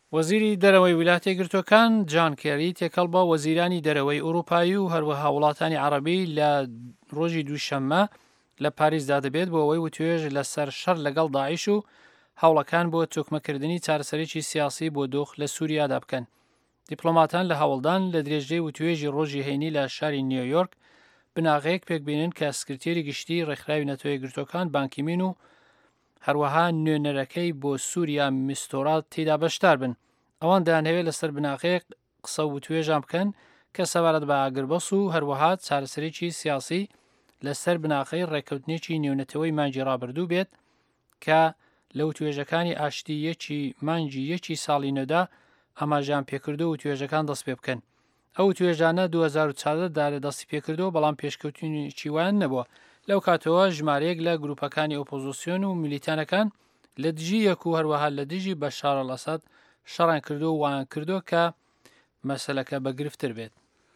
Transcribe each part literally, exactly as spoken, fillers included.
وەزیری دەرەوەی ویلاتە یەکگرتووەکان جان کێری تێکەڵ بە وەزیرانی دەرەوەی ئوروپایی و هەروەها وڵاتانی عەرەبی لە ڕۆژی دووشەممە لە پاریسدا دەبێت بۆ ئەوەی وتوێژ لەسەر شەڕ لەگەڵ داعیش و هەوڵەکان بۆ توکمەکردنی چارەسەرێکی سیاسی بۆ دۆخ لە سووریادا بکەن. دیپلۆماتان لە هەوڵدان لە درێژەی وتوێژی ڕۆژی هەینی لە شاری نیویۆرک بناغەیەک پێکبینن کە سکرتێری گشتی ڕێکخراوی نەتۆ یەکگرتووەکان بانکیمین و هەروەها نوێنەرەکەی بۆ سووریا میستۆرات تێدا بەشدار بن. ئەوان دەیانەوێت لەسەر بناغەیەک قسە و توێژان بکەن کە سەبارەت بە ئاگربەس و هەروەها چارەسەرێکی سیاسی لەسەر بناغەی ڕێکەوتنێکی نێونەتەوەی مانگی ڕابردوو بێت کە لەو توێژەکانی ئاشتی یەکی مانگی یەکی ساڵی نۆدا ئاماژیان پێکردو و توێژەکان دەست پێ بکەن. ئەو توێژانە دوو هەزار و چواردە دا دەستی پێکردەوە بەڵام پێشکەوتنی چیوان نەبووە. لەو کاتەوە ژمارەیەک لە گروپەکانی ئۆپۆزیسیۆن و میلیتانەکان لە دژی یەک و هەروەها لە دژی بەشار ئەڵەسەد شەڕان کردو و وان کردو کە مەسەلەکە بەگرفتر بێت.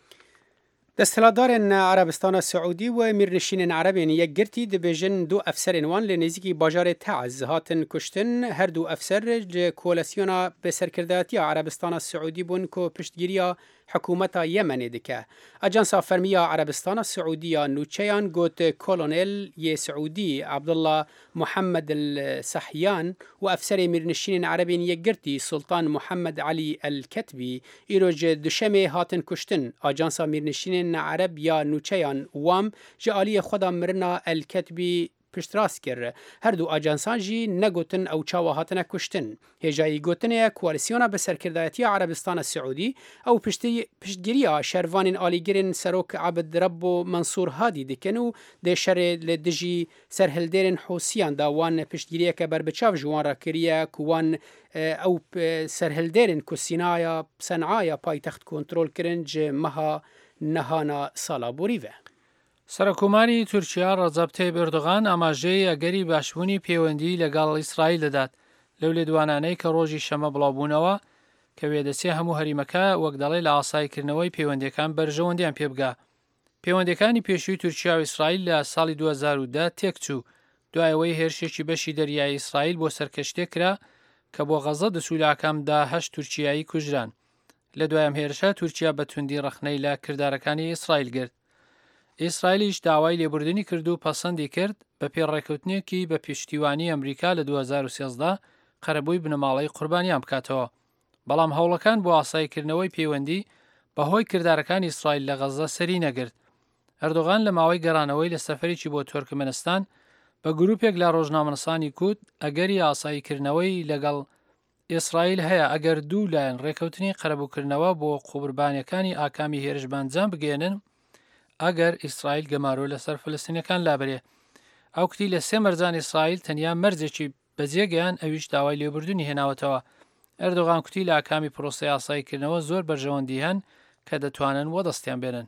دەستهڵاتدارên عربستانە سعودی و میرنشینên عربên yekgirtî dibêjin du efserên wan lê nêzîkî bajarê Teez hatin kuştin. Her du efser ji koalisyona bêserkirdatiya Arabistana Siûdî bûn ku piştgiriya hikûmeta Yemenê dike. Ajansa Fermiya Arabistana Siûdiya nûçeyan got kolonel yê Siûdî Abdullah Muhammed el-Sahyan û efserê mirnişînên Erebên yekgirtî Sultan Muhammed Ali el-Ketbî îroj duşemê hatin kuştin. Ajansa mirnişînên Ereb ya nûçeyan Wam ji aliyê xwe da mirina el-Ketbî piştrast kir. Her du ajansan jî negotin ew çawa hatine kuştin. Hêjayî gotinê koalisyona biserkirdatiya Arabistana Siûdî ew piştgiriya şervanên alîgirên Serok Abd Rabbo Mansur Hadî dikin û dê şerê li dijî serhildêrên Hûsiyan da wan piştgiriyeke berbiçav ji wan re kiriye ku wan ew serhildêrên ku Sînaya Sencaya paytext kontrol kirin ji meha nehana sala borî ve. سەرۆکۆماری تورکیا ڕەجەب تایب ئێردۆغان ئاماژەی ئەگەری باشبوونی پەیوەندی لەگەڵ ئیسرائیل دەدات لەو لێدوانانەی کە ڕۆژی شەمە بڵاوبوونەوە کە وێدەچێ هەموو هەریمەکە وەک دەڵێ لە ئاسایکردنەوەی پەیوەندیەکان بەرژەوەندیان پێبگا. پەیوەندیەکانی پێشووی تورکیا و ئیسرائیل لە ساڵی دوو هەزار و دە تێکچوو دوایەوەی هێرشێکی بەشی دەریای ئیسرائیل بۆ سەرکەشتێک کرا کە بۆ غەزە دەسوولاکەمدا هەشت تورکیایی کوژران. لە دوایەم هێرشە تورکیا بە توندی ڕەخنەی لە کردارەکانی ئیسرائیل گرت. ئیسرائیلیش داوای لێبوردنی کرد و پەسەندی کرد بە پێڕێکەوتنێکی بە پشتیوانی ئەمریکا لە دوو هەزار و سێزدە قەرەبووی بنەماڵەی قوربانیان بکاتەوە. بەڵام هەوڵەکان بۆ ئاساییکردنەوەی پەیوەندی بەهۆی کردارەکانی ئیسرائیل لە غەزە سەری نەگرت. ئەردۆغان لە ماوەی گەڕانەوەی لە سەفەرێکی بۆ تورکمنستان بە گروپێک لە ڕۆژنامەنووسانی کورد ئەگەری ئاساییکردنەوەی لەگەڵ ئیسرائیل هەیە ئەگەر دوو لایەن ڕێکەوتنی قەرەبووکردنەوە بۆ قوربانیەکانی ئاکامی هێرشبانجام بگێنن ئەگەر ئیسرائیل گەمارۆ لەسەر فلستینەکان لابرێ. ئەو کتی لە سێ مەرجان ئیسرائیل تەنیا مەرجێکی بەجێگەیان ئەویش داوای لێبوردنی هێناوەتەوە. ئەردۆغان کوتی لە ئاکامی پرۆسەی ئاساییکردنەوە زۆر بەرژەوەندی هەن کە دەتوانن وەدەستیان بێنن.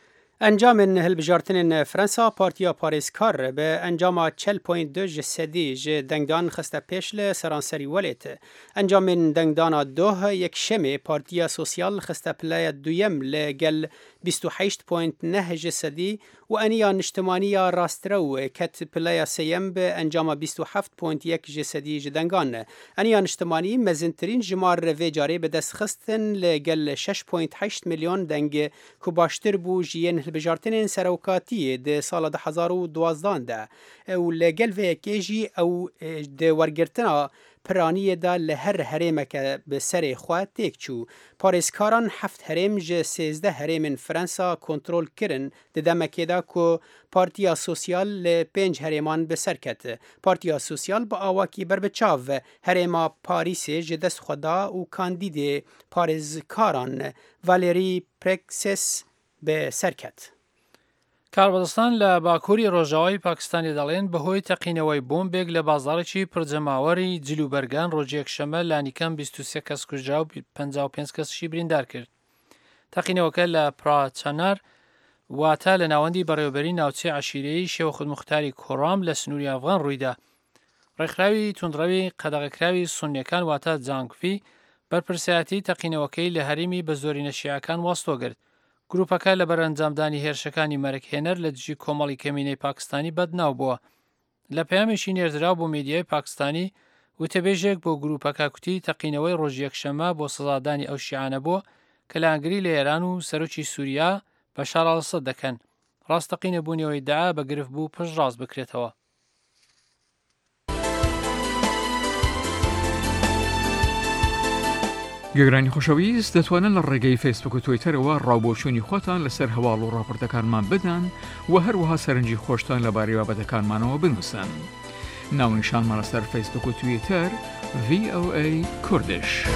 Encamên hilbijartinên Fransa Partiya Parêzkar bi encama çel point du ji sedî ji dengdan xiste pêş li seranserî welê. Encamên dengdana doh yekşemê Partiya Sosyal xiste pileya duyem li gel bîst û heşt point neh ji sedî û eniya niştimaniya rastrew ket pileya sêyem bi encama bîst û heft point yek ji sedî ji dengan. Eniya niştimanî mezintirîn jimar vê carê bi destxistin li gel şeş point heşt milyon deng ku baştir bû ji yên hilbijartinên serokatiyê di sala di hezar û duwazdan de û li gel vê yekê jî ew di wergirtina piraniyê de li her herêmeke bi serê xwe têk çû. Parêzkaran heft herêm ji sêzde herêmên Fransa kontrol kirin di demekê de ku Partiya Sosyal li pênc herêman bi ser ket. Partiya Sosyal bi awakî berbiçav herêma Parîsê ji dest xwe da û kandîdê parêzkaran Valérie Pécresse bi ser ket. کاربەدەستان لە باکووری ڕۆژاوای پاکستانی دەڵێن بەهۆی تەقینەوەی بۆمبێک لە بازاڕێکی پرجەماوەری جلوبەرگان ڕۆژێک شەمە لانیکەم بیست و سێ کەس کوژرا و پەنجا و پێنج کەسیشی بریندار کرد. تەقینەوەکە لە پراچەنار واتە لە ناوەندی بەڕێوەبەری ناوچەی عەشیرەیی شێوە خودموختاری کۆڕام لە سنووری ئەفغان ڕوویدا. ڕێکخراوی توندڕەوی قەدەغەکراوی سونیەکان واتە جانگفی بەرپرسایەتی تەقینەوەکەی لە هەرێمی بە زۆرینە شیعەکان واستۆگرت. گروپەکە لە بەرەنجامدانی هێرشەکانی مەرەکهێنەر لە دژی کۆمەڵی کەمینەی پاکستانی بەدناو بووە. لە پەیامێکی نێردراو بۆ میدیای پاکستانی وتەبێژێک بۆ گروپەکە کوتی تەقینەوەی ڕۆژ یەکشەمە بۆ سزادانی ئەو شیعانە بووە کە لە ئەنگری لە ئێران و سەرۆکی سووریا بەشار ئەڵسەد دەکەن ڕاستەقینە بوونەوەی داعا بە گرفت بوو پشت ڕاست بکرێتەوە. گەگرانی خۆشەویست دەتوانن لە ڕێگەی فیسبوک و تویتەرەوە ڕاوبۆچوونی خۆتان لەسەر هەواڵ و ڕاپۆرتەکانمان بدەن و هەروەها سەرنجی خۆشتان لەبارەی بابەتەکانمانەوە بنووسن. ناونیشانمان لەسەر فیسبوک و تویتەر ڤی ئۆ ئەی کوردش.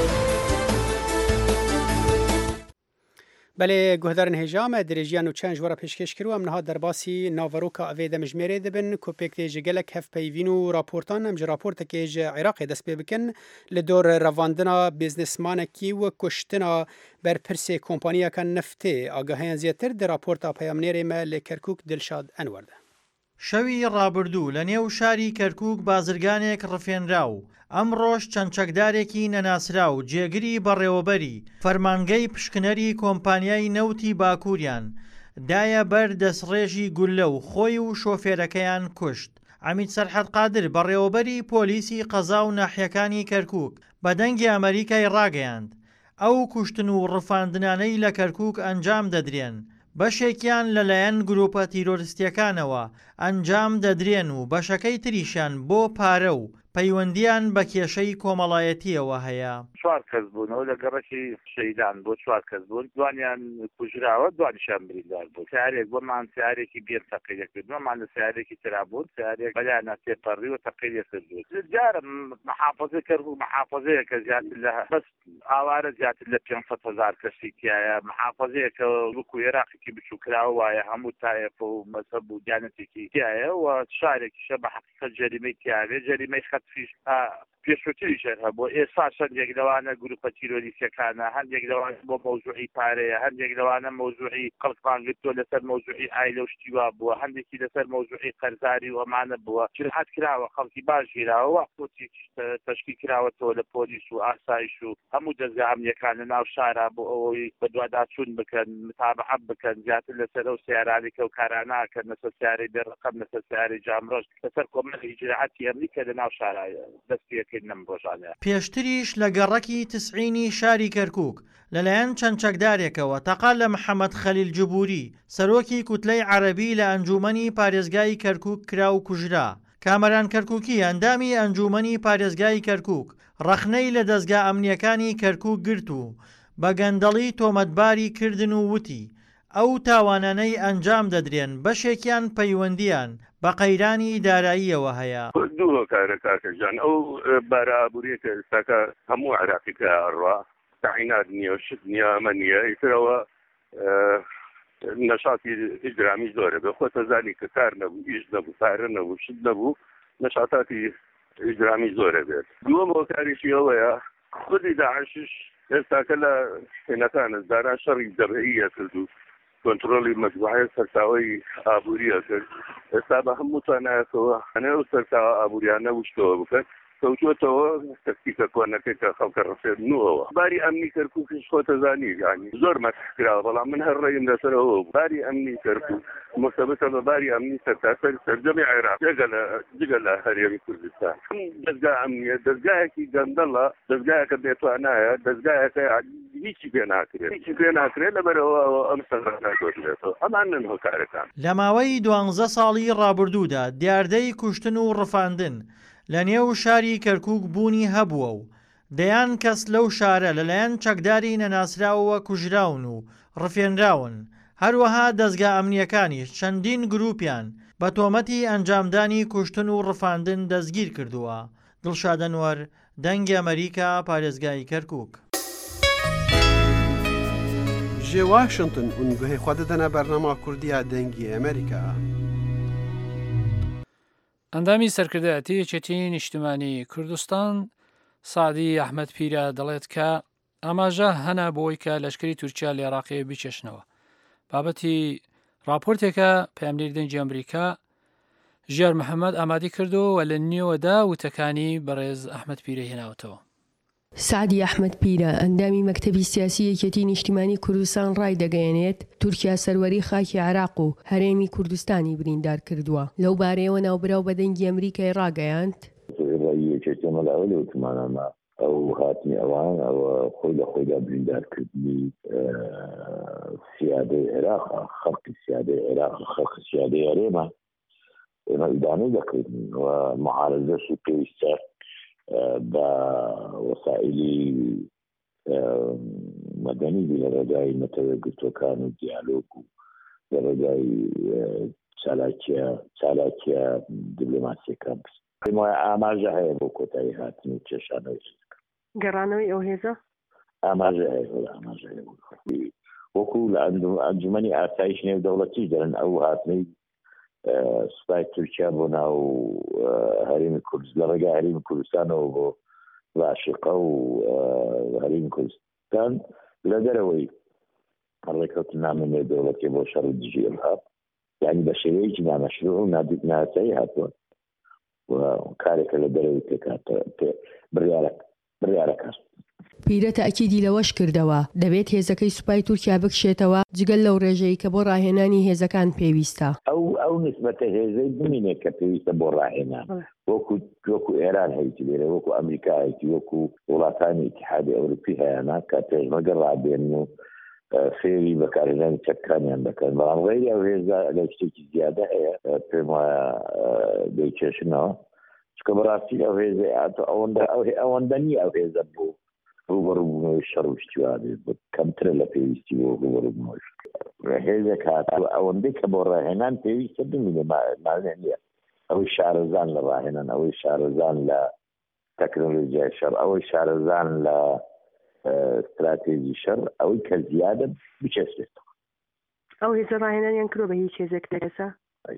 بله گهدارن هجام درجیان و چند جوارا پیشکش کرو ام نها در باسی ناوروکا اوی دمجمره دبن کوپیک جگلک هف پیوین و راپورتان ام راپورت که ج عراق دست پی بکن لدور رواندنا بیزنسمان کی و کشتنا بر پرسه کمپانیا کن نفته آگاهیان زیاتر در راپورتا پیامنیر ما لکرکوک دلشاد انورده. شەوی ڕابردوو لە نێو شاری کەرکووک بازرگانێک ڕفێنراو ئەم ڕۆژ چەند چەکدارێکی نەناسرا و جێگری بەڕێوەبەری فەرمانگەی پشکنەری کۆمپانیای نەوتی باکووریان دایە بەر دەستڕێژی گولە و خۆی و شۆفێرەکەیان کوشت. عەمید سەرحەد قادر بەڕێوەبەری پۆلیسی قەزا و ناحیەکانی کەرکووک بە دەنگی ئەمریکای ڕاگەیاند ئەو کوشتن و ڕفاندنانەی لە کەرکووک ئەنجام دەدرێن بەشێکیان لەلایەن گروپە تیرۆریستیەکانەوە ئەنجام دەدرێن و بەشەکەی تریشان بۆ پارە و پەیوەندیان بە کێشەی کۆمەڵایەتیەوە هەیە. چوار کەس بوونەوە لە گەڕەکی شەیدان بۆ چوار کەس بوون دوانیان کوژراوە دوانیشان بریندار بوو. سیارێک بۆمان سیارێکی بێن تەقیلێک کردنەوەمان لە سیارێکی ترا بوون سیارێک بەلایەنە تێپەڕی و تەقیلێک کردووە. جارە محافەزەی کەرکووک محافەزەیە کە زیاتر لە بەس ئاوارە زیاتر لە پێنج سەد هەزار کەسی تایە محافەزەیە کە وەکو عێراقێکی بچووکراوە وایە هەموو تایەف و مەسەب و دیانەتێکی تایە و شارێکیشە بە حەقیقەت جەریمەی تیاوێ جەریمەی خەتفیش پێشوەتریشەر هەبوو ئێستا هەندێک لەوانە گروپە تیرۆریستیەکانە هەندێک لەوانە بۆ مەوزوعی پارەیە هەندێک لەوانە مەوزوعی قەڵقانگرتووە لەسەر مەوزوعی ئایلە و شتیوا بووە هەندێکی لەسەر مەوزوعی قەرزاری و ئەمانە بووە جرحەت کراوە خەڵکی باش ژیراوە کۆچێکی تەشکیل کراوەتەوە لە پۆلیس و ئاسایش و هەموو دەستگا ئەمنیەکان لە ناو شارە بۆ ئەوەی بە دوواداچوون بکەن متابعەت بکەن زیاتر لەسەر ئەو سیارانی کە و کاراناکەن لەسەر سیارەی بێڕەقەم لەسەر سیارەی جامڕۆژ لەسەر کۆمەڵی ئیجراعەتی ئەمنی کە لە ناو شارە دەست پێکردنم ڕۆژانە. پێشتریش لە گەڕەکی تسعینی شاری کەرکووک لەلایەن چەند چەکدارێکەوە تەقا لە محەممەد خەلیل جوبوری سەرۆکی کوتلەی عەرەبی لە ئەنجومەنی پارێزگای کەرکووک کرا و کوژرا. کامەران کەرکووکی ئەندامی ئەنجومەنی پارێزگای کەرکووک ڕەخنەی لە دەستگا ئەمنیەکانی کەرکووک گرت و بە گەندەڵی تۆمەتباری کردن و وتی ئەو تاوانانەی ئەنجام دەدرێن بەشێکیان پەیوەندیان بە قەیرانی داراییەوە هەیە. دوو کارە کاکەجان ئەو بارە ئابووریەکە ئێستاکە هەموو عێراقیکە هەڕوا تەعینات نییە و شت نییە ئەمە نییە ئیترەوە نەشاتی ئیجرامی زۆرە بە خۆتە زانی کە کار نەبوو ئیش نەبوو پارە نەبوو شت نەبوو نەشاتاتی ئیجرامی زۆرە بێت. دووەمەوە کاریشی ئەوەیە خودی داعشش ئێستاکە لە هێنەکانە داران شەڕی دەبعیە کردو کۆنتڕۆلی مەجموعەیە سەرچاوەی ئابووریە کرد ئێستا بە هەموو توانایەتەوە هەنێ و سەرچاوە ئابووریانە وشتەوە بکەن کەوتوەتەوە تەکتیکە کۆنەکەی کە خەڵکە ڕفێننەوەەوە باری ئەمنی کەرکووکیش خۆتە زانی ینی زۆر مەتحکراوە بەڵام من هەر ڕێیم لەسەرەوە باری ئەمنی کەرکووک مرتبطە بە باری ئەمنی سەرتاسەر سەرجەمی عێراق جگە لە هەرێمی کوردستان دەستگا ئەمنیە دەستگایەکی گەندەڵە دەستگایەکە بێتوانایە دەستگایەکە هیچی پێ ناکرێت هیچی پێ ناکرێت لەبەرەوە ئەم سەرناگۆترێتەوە ئەمانن هۆکارەکان. لە ماوەی دوانزە ساڵی ڕابردوودا دیاردەی کوشتن و ڕفاندن لە نێو شاری کەرکووک بوونی هەبووە و دەیان کەس لەو شارە لەلایەن چەکداری نەناسراوەوە کوژراون و ڕفێنراون. هەروەها دەستگا ئەمنیەکانیش چەندین گروپیان بە تۆمەتی ئەنجامدانی کوشتن و ڕفاندن دەستگیر کردووە. دڵشاد ئەنوەر دەنگی ئەمریکا پارێزگای کەرکووک. ji Washington û guhê xwe didine bernama Kurdiya dengî Amerîka. ئەندامی سەرکردایەتی یەکێتی نیشتیمانی کوردستان سعدی ئەحمەد پیرە دەڵێت کە ئاماژە هەنا بۆی کە لەشکری تورکیا لە عێراقی بچێشنەوە. بابەتی راپۆرتێکە پەیامنێری دەنگی ئەمریکا ژیار محەممەد ئامادەی کردو و لە نێوەدا وتەکانی بەڕێز ئەحمەد پیرە هێناوەتەوە. سعدی ئەحمەد پیرە ئەندامی مەکتەبی سیاسی یەکێتی نیشتیمانی کوردستان ڕای دەگەیەنێت تورکیا سەروەری خاکی عێراق و هەرێمی کوردستانی بریندار کردووە. لەو بارەیەوە ناوبراو بە دەنگی ئەمریکای ڕاگەیاند ڕێگایی چێتێمە لاوە لەوتمانەمە ئەو هاتنی ئەوان ئەوە خۆی لە خۆیدا بریندارکردنی سیادەی عێراق خەڵکی سیادەی عێراق خەڵکی سیادەی هەرێمە ئێمە ئیدانەی دەکردن و معارەزەشی پێویستە بە وەسائلی مەدەنی لە ڕێگای نەتەوەیەکگرتوەکان و دیالۆگ و لە ڕێگای چالاکیە چالاکیە دیپلۆماسیەکان پێم وایە ئاماژە هەیە بۆ کۆتایی هاتن و کێشانەوەی گەڕانەوەی ئەو هێزە ئاماژە هەیە ئاماژە هەیە وەکو لە ئەنجومەنی ئاسایش نێودەوڵەتیش دەرن ئەو هاتنەی سوپای تورکیا بۆ ناو هەرێمی کوردستان لە ڕێگای هەرێمی کوردستانەوە بۆ ڕاشقە و هەرێمی کوردستان لە دەرەوەی ڕێکەوتن نامە نێودەوڵەتی بۆ شەڕ و دژی ئەرهاب یعنی بە شێوەیەکی نامەشروع و ناسایی هاتووە و کارێکە لە دەرەوەی پێکاتە بڕیارەکە. پیرە تاکیدی لەوەش کردەوە دەبێت هێزەکەی سوپای تورکیا بکشێتەوە جگەل لەو ڕێژەی کە بۆ ڕاهێنانی هێزەکان پێویستە. ئەو ئەو نسبەتە هێزەی بمینێت کە پێویستە بۆ ڕاهێنان وەکو وەکو ئێران هەیەی لێرە وەکو ئەمریکا هەیەی وەکو وڵاتانی ئیتحادی ئەوروپی هەیەنا کە پێشمەگە ڕابێن و فێری بەکارهێنانی چەکەکانیان دەکەن بەڵام غەیری ئەو هێزە لە شتێکی زیادە هەیە پێم وایە دەیکێشنەوە چکە بەڕاستی ئەو هێزە ئەوەندە ئەوەندە نیە ئەو هێزە بوو ڕوبەڕووبوونەوەی شەڕ و شتیوانێ کەمترە لە پێویستی بۆ ڕوبەڕووبوونەوەی هێزێک هاتووە ئەوەندەی کە بۆ ڕاهێنان پێویستە بمینێ مانێ نییە ئەوەی شارەزان لە ڕاهێنان ئەوەی شارەزان لە تەکنۆلۆژیای شەڕ ئەوەی شارەزان لە استراتێژی شەڕ ئەوەی کە زیادە بچێسێتەوە. ئەو هێزە ڕاهێنانیان کردۆ بە هیچ هێزێک دەکەسە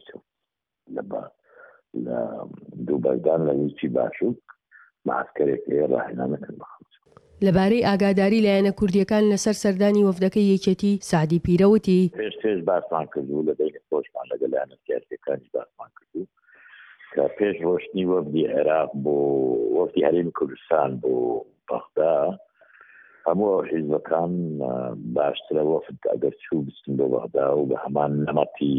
لە لە دووبەردان لە هیچی باشووک معسکەرێک هەیە ڕاهێنانەکەن بەخەڵک. لەبارەی ئاگاداری لایەنە کوردیەکان لەسەر سەردانی وەفدەکەی یەکێتی سعدی پیرەوتی پێش پێش باسمان کردو لە دەینە خۆشمان لەگە لایەنە سیاسیەکانی باسمان کردو کە پێش ڕۆشتنی وەفدی عێراق بۆ وەفدی هەرێمی کوردستان بۆ بەغدا هەموو حیزبەکان باشترە وەفد ئەگەر چوو بچن بۆ بەغدا و بە هەمان نەمەتی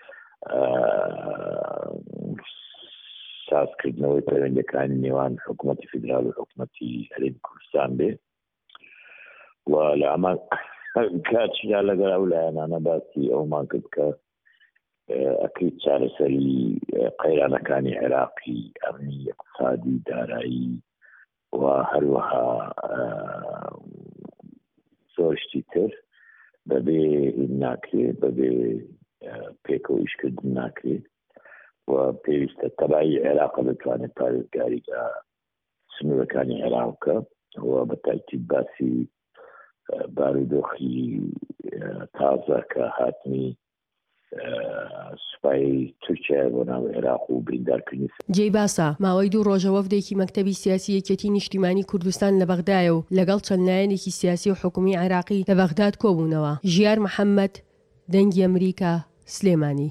سازکردنەوەی پەیوەندیەکانی نێوان حکوومەتی فیدرال و حکوومەتی هەرێمی کوردستان بێ و لە ئەمان کاتیدا لەگەڵ ئەو لایەنانە باسی ئەومان کرد کە ئەکرێت چارەسەری قەیرانەکانی عێراقی ئەمنی اقتصادی دارایی و هەروەها زۆر شتی تر بەبێ ناکرێت بەبێ پێکەوەیشکردن ناکرێت و پێویستە تەبایی عێراق بتوانێت پارێزگاری لە سنوورەکانی عێراقکە و بە تاکید باسی بارودۆخی تازە کە هاتنی سوپای تورکیا بۆ ناو عێراق و بریندارکردنی جێی باسە ماوەی دوو ڕۆژە وەفدێکی مەکتەبی سیاسی یەکێتی نیشتیمانی کوردستان لە بەغدایە و لەگەڵ چەند لایەنێکی سیاسی و حکومی عێراقی لە بەغداد کۆبوونەوە. ژیار محەممەد دەنگی ئەمریکا سلێمانی.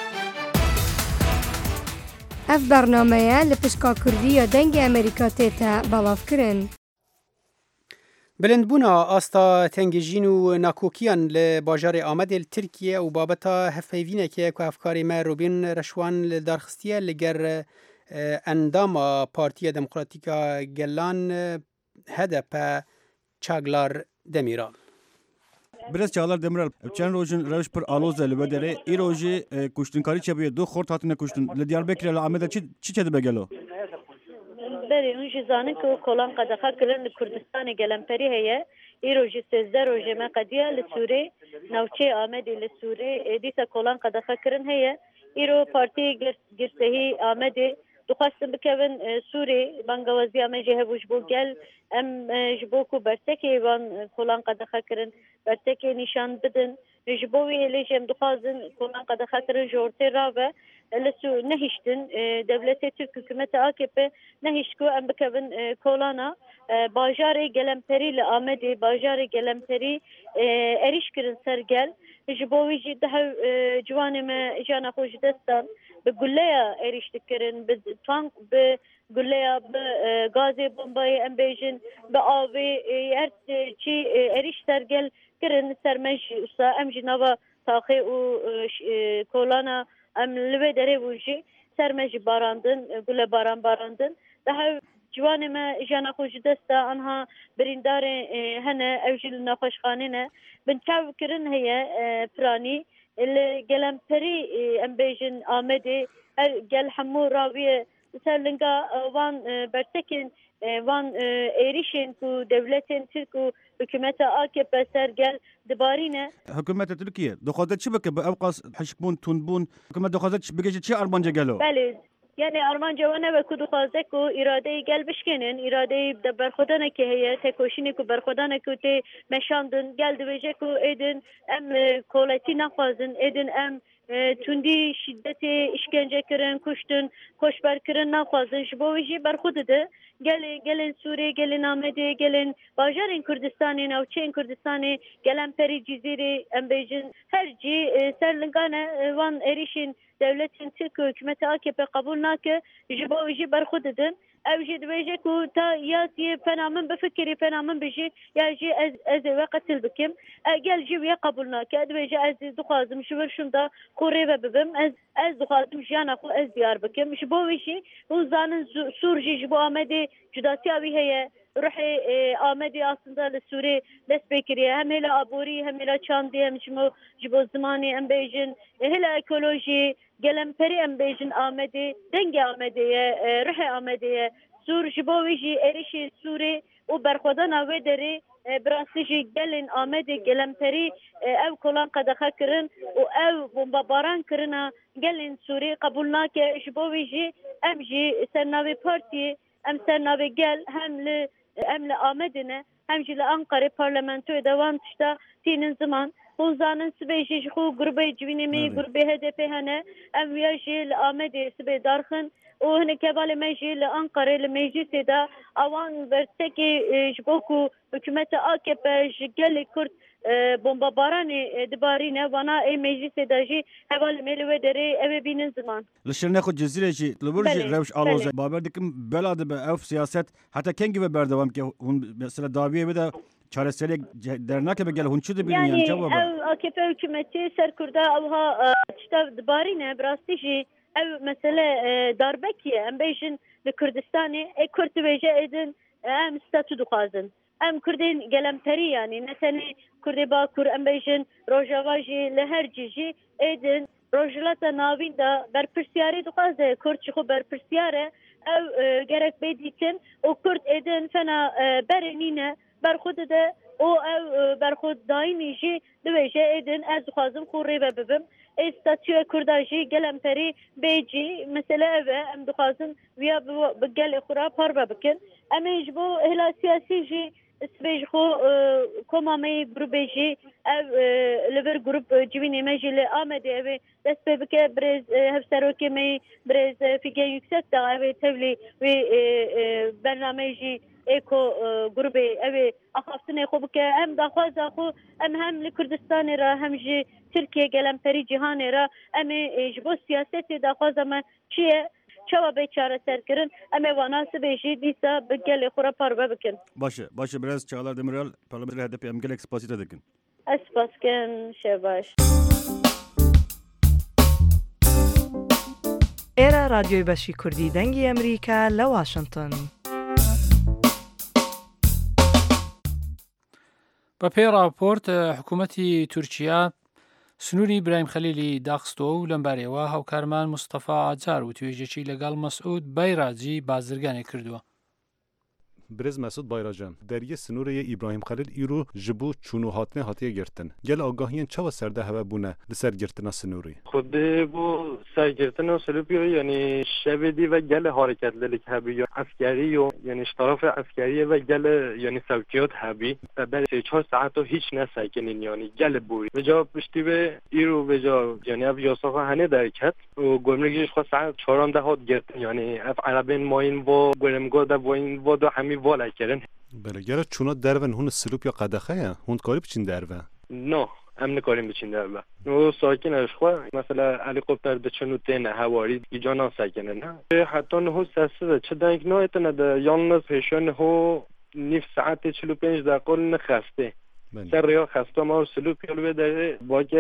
ئەف بەرنامەیە لە پشکا کوردی یا دەنگی ئەمریکا تێتە بەڵاوکردن. بلندبوونا ئاستا تەنگژین و ناکۆکیان لە باژارێ ئامەدێ ترکیە و بابەتا هەفپەیڤینێکە کو ئەفکاری me Robin Reşwan li darxistiye li ger endama Partiya Demokratîka Gelan H D P Çaglar Demirel. Biraz Çağlar Demirel çend rojin rewş pir aloz li vedere îro jî kuştinkarî çebiye du xort hatine kuştin li Diyarbekirê li Amedê çi çi çedibe gelo? berê hûn jî zanin ku kolan qedexa kirin li Kurdistanê gelemperî heye îro jî sêzdeh rojê me qediya li Sûrê navçeyê Amedê li Sûrê dîsa kolan qedexa kirin heye îro partiyê girsehî Amedê dixwastin bikevin Sûrê bangewaziya me jî hebû ji bo gel em ji bo ku bersekê van kolan qedexa kirin bersekê nîşan bidin ji bo wê hêlê jî em dixwazin kolan qedexa kirin ji ortê rave li nehîştin devletê Türk hikûmetê A K P nehîşt ku em bikevin kolana bajarê gelemperî li Amedê bajarê gelemperî êriş kirin ser gel ji bo wî jî dehew ciwanê me jiyana xwe ji dest dan bi gulleya êriş dikirin bi tank bi gulleya bi gazê bombayê em bêjin bi avê her çî êriş ser gel kirin ser me jî usta em jî nava taxê û kolana em li vê derê bû jî ser me jî barandin gule baran barandin ده جوان ما جانا خوش دستا أنها بريندار هنا أوجل ناقش خاننا بنتعب كرن هي فراني اللي قلم بري أمبيجن آمدي قال حمو راوية سرلنقا وان برتكن وان إيريشن كو دولتين تركو حكومة آكي بسر قال دبارينا حكومة تركيا دخلت شبكة بأوقاس حشبون تنبون حكومة دخلت بقيت شيء أربعة قالوا بله يعني أرمان جوانا بكو دخازك و إرادة قال بشكنن إرادة دبر خدانا که هي تکوشینی کو بر خدانا کو تی مشاندن قال دوجه کو ایدن ام کولتی نخوازن ایدن ام توندی شدت işkence kirin kuştun koşber kirin nafazın şbovici berxududu gel gelin Suriye gelin Ahmedi gelin bajarın Kürdistan'ı navçen Kürdistan'ı gelen peri ciziri embejin herci serlingane van erişin devletin Türk hükümeti A K P kabul nake şbovici berxududun evji dveje ku ta yasi fenamın befkiri fenamın biji yaji ez ez vaqtil bikim gel jiye kabul nake dveje ez dukhazım şuver şunda Kureva bibim ez ez dukhazım jana ku ez diyar bikim şbovici uzanın surji bu Ahmedi cudasi abi heye ruhi Ahmedi aslında Suriye desbekiriye hem hele aburi hem hele çandi hem şmo jibo zamanı embejin hele ekoloji gelen peri embejin Ahmedi denge Ahmediye ruhi Ahmediye sur jibovici erişi Suriye o berxodan ve deri براستی گلن آمده گلن پری او کلان قدخه کرن و او بمباران کرنا گلن سوری قبول ناکه شبوی جی ام جی سرناوی پارتی ام سرناوی گل هم ل ام ل آمدنه هم جی ل انقره پارلمانتوی دوام تشتا تینن زمان بوزانن سبیجی خو گروبه جوینمی گروبه هدف هنه ام ویاجی ل آمده سبی دارخن و هنه کبال مجی لأنقره لمجلس دا اوان برتکی جبوکو حکومت A K P جگل کرد بمبارانی دبارینه وانا ای مجلس دا جی حوال ملوه داره اوه بینن زمان لشرنه خود جزیره جی لبرجی روش آلوزه بابر دکم بلاده به اوف سیاست حتی کنگی به بردوام که هون مثلا داویه بده چاره سری درناکه بگل هون چوده بینن یعنی جوابه او A K P حکومتی سر کرده اوها تشتا دبارینه براستی جی او مثلا داربکیه ام بیشن لکردستانی ای کرد ویجه ایدن ام ستاتو دخوازن ام کردین گلم تری یعنی نتنی کردی با کر ام بیشن روژاواجی لهر جیجی ایدن روژلاتا ناوین دا برپرسیاری دخوازه کرد چخو برپرسیاره او گرک بیدیکن و کرد ایدن فنا برنینه برخود ده او او برخود داینی جی دویجه ایدن از دخوازم خوری بببم استاتيو كرداجي قلم تري بيجي مثلا ام دخازن ويا بقال اخرى باربا بكن اما يجبو هلا سياسي جي سبيج خو كومامي جروبيجي او ليفر جروب جويني ماجي لامدي ابي بس بك بريز هفسروكي مي بريز فيجي يكسك دا ابي تولي وي برنامجي ايكو جروبي ابي اخافتني خو بك ام داخواز اخو ام هم لكردستان را هم جي ترکیه گلم پری جهان را امی جبو سیاست داخواز ما چیه چوا بیچاره سر کرن امی واناس بیشی دیسا بگل خورا پاربه بکن باشه باشه برز چالار دمیرال پارلمان هدف ام گل اکسپاسیتا دکن اسپاس کن شباش ایرا رادیوی بشی کردی دنگی امریکا لواشنطن بەپێی راپۆرت حکوومەتی تورکیا سنووری ئیبراهیم خەلیلی داخستۆ و لەمبارەوە هاوکارمان مستەفا ئاجار و توێژێکی لەگەڵ مەسعود بایراجی بازرگانی کردووە. برز مسعود بایراجان دریه سنوری ابراهیم خلیل ایرو جبو چونو هاتنه هاتیه گرتن گل آگاهیان چه سرده هوا بونه لسر گرتن سنوری خود بو سر گرتن سلوپیو یعنی شبدی و گل حرکت للیک هبی عسکری و یعنی اشتراف عسکری و گل یعنی سوکیات هبی بعد سه چهار ساعت و هیچ نسکنین یعنی گل بوی به جا پشتی به ایرو به جا یعنی اب یاساق هنه درکت و گمرگیش خواست ساعت چهارم ده هات گرتن یعنی اف عربین ماین و گرمگاه ده و این و دو همی والا کردن. بله گره چونا درون هون سلوپ یا قدخه یا هون کاری بچین درون؟ نه امن کاری بچین درون. و ساکنش خوا مثلا هلیکوپتر دچنو تن هواری ایجانا ساکنه نه. حتی نه ساسه چه دنگ نه اتنه ده یالناز پیشان هو نیف ساعت چلو پنج دقیقه نخسته. سر ریا خسته ما سلوپ یالو داره باقی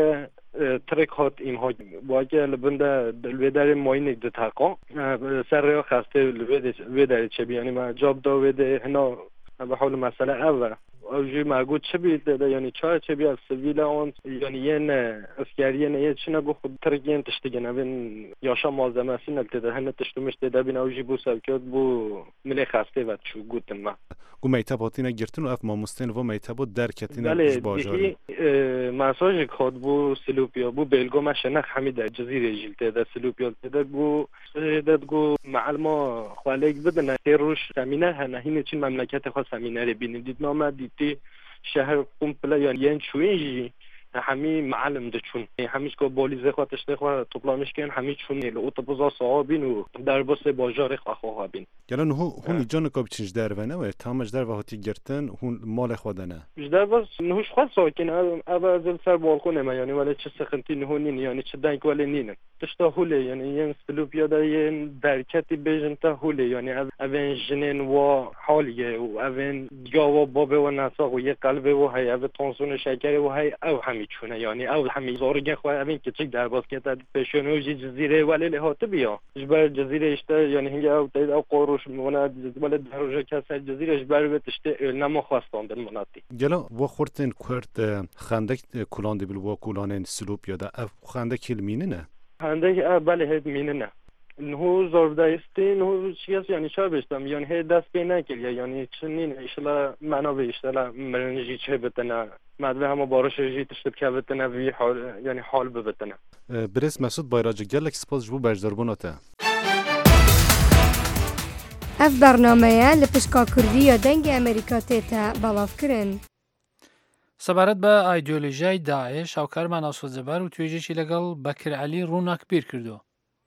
ترک هات اینها واقعا لبنده لبدر ماینک دتاقا سر خسته لبدر چه بیانی ما جاب داوده هنا به حال مسئله اول اوجی ماگود چه بیده یعنی چه چه بیا سویل اون یعنی یه نه اسکریه نه یه چی نگو خود ترکیه تشتگی نبین یاشا مازمه سی نکته هنه تشتمش ده بین اوجی بو سرکیات بو ملی خسته و چو گوتن ما گو میتاباتینا گرتن و اف ماموستین و میتابو درکتینا بله دیگه مساج کد بو سلوپیا بو بلگو مشنخ حمید جزیره جلته ده سلوپیا ده بو ده گو معلم خالق بدن روش زمینه هنه هینه چین مملکت خاص زمینه رو بینید نامه دیدی شهر قمپلا یعنی یعنی چوینجی همی معلم دچون همیش که بولیزه خاطرش دخواه طبلامش کن همی چون لو طبزا صحابین و در بس باجار خواهوا بین گلان هو هون جان کاب چنج در و نه تامش در وقتی گرتن هون مال خودنه در بس نهوش خاص ساکن اول از سر بالکن ما یعنی ولی چه سخنتی نهونین یعنی چه دنگ ولی نین تشتا هوله یعنی یه سلوپیا دا یه درکتی بیشتر تا هوله یعنی اون جنین و حالیه و اون جوا بابه و نساق و یه قلبه و هی اون تانسون شکری و هی او همی چونه یعنی او همی زارگه خواه اون که چک در باز که تا پیشونوجی جزیره ولی لحاته بیا جبر جزیره اشته یعنی هنگه او تاید او قاروش مونه ولی دروجه کسی جزیره جبر به تشته نما خواستاندن مناتی گلا و خورتن کرد خندک کلاندی بل و کلانن سلوپیا دا اف خندک کلمینه نه هنده بله هد مینه نه نهو زاردایستی نهو چیز یعنی چه بستم یعنی هی دست پی نکرد یعنی چنین اشلا معنا به اشلا مرنجی چه بتنه مدل همه بارش جی تشتت که بتنه وی حال یعنی حال ببتنه برس مسعود بایراج گلک سپاس جو بجدربوناته اف برنامه لپشکا کردی دنگ امریکا تیتا بلاف کرن سەبارەت بە ئایدۆلۆژیای داعش هاوکارمان ئاسۆزەبار و توێژێکی لەگەڵ بەکر عەلی ڕووناک بیر کردووە.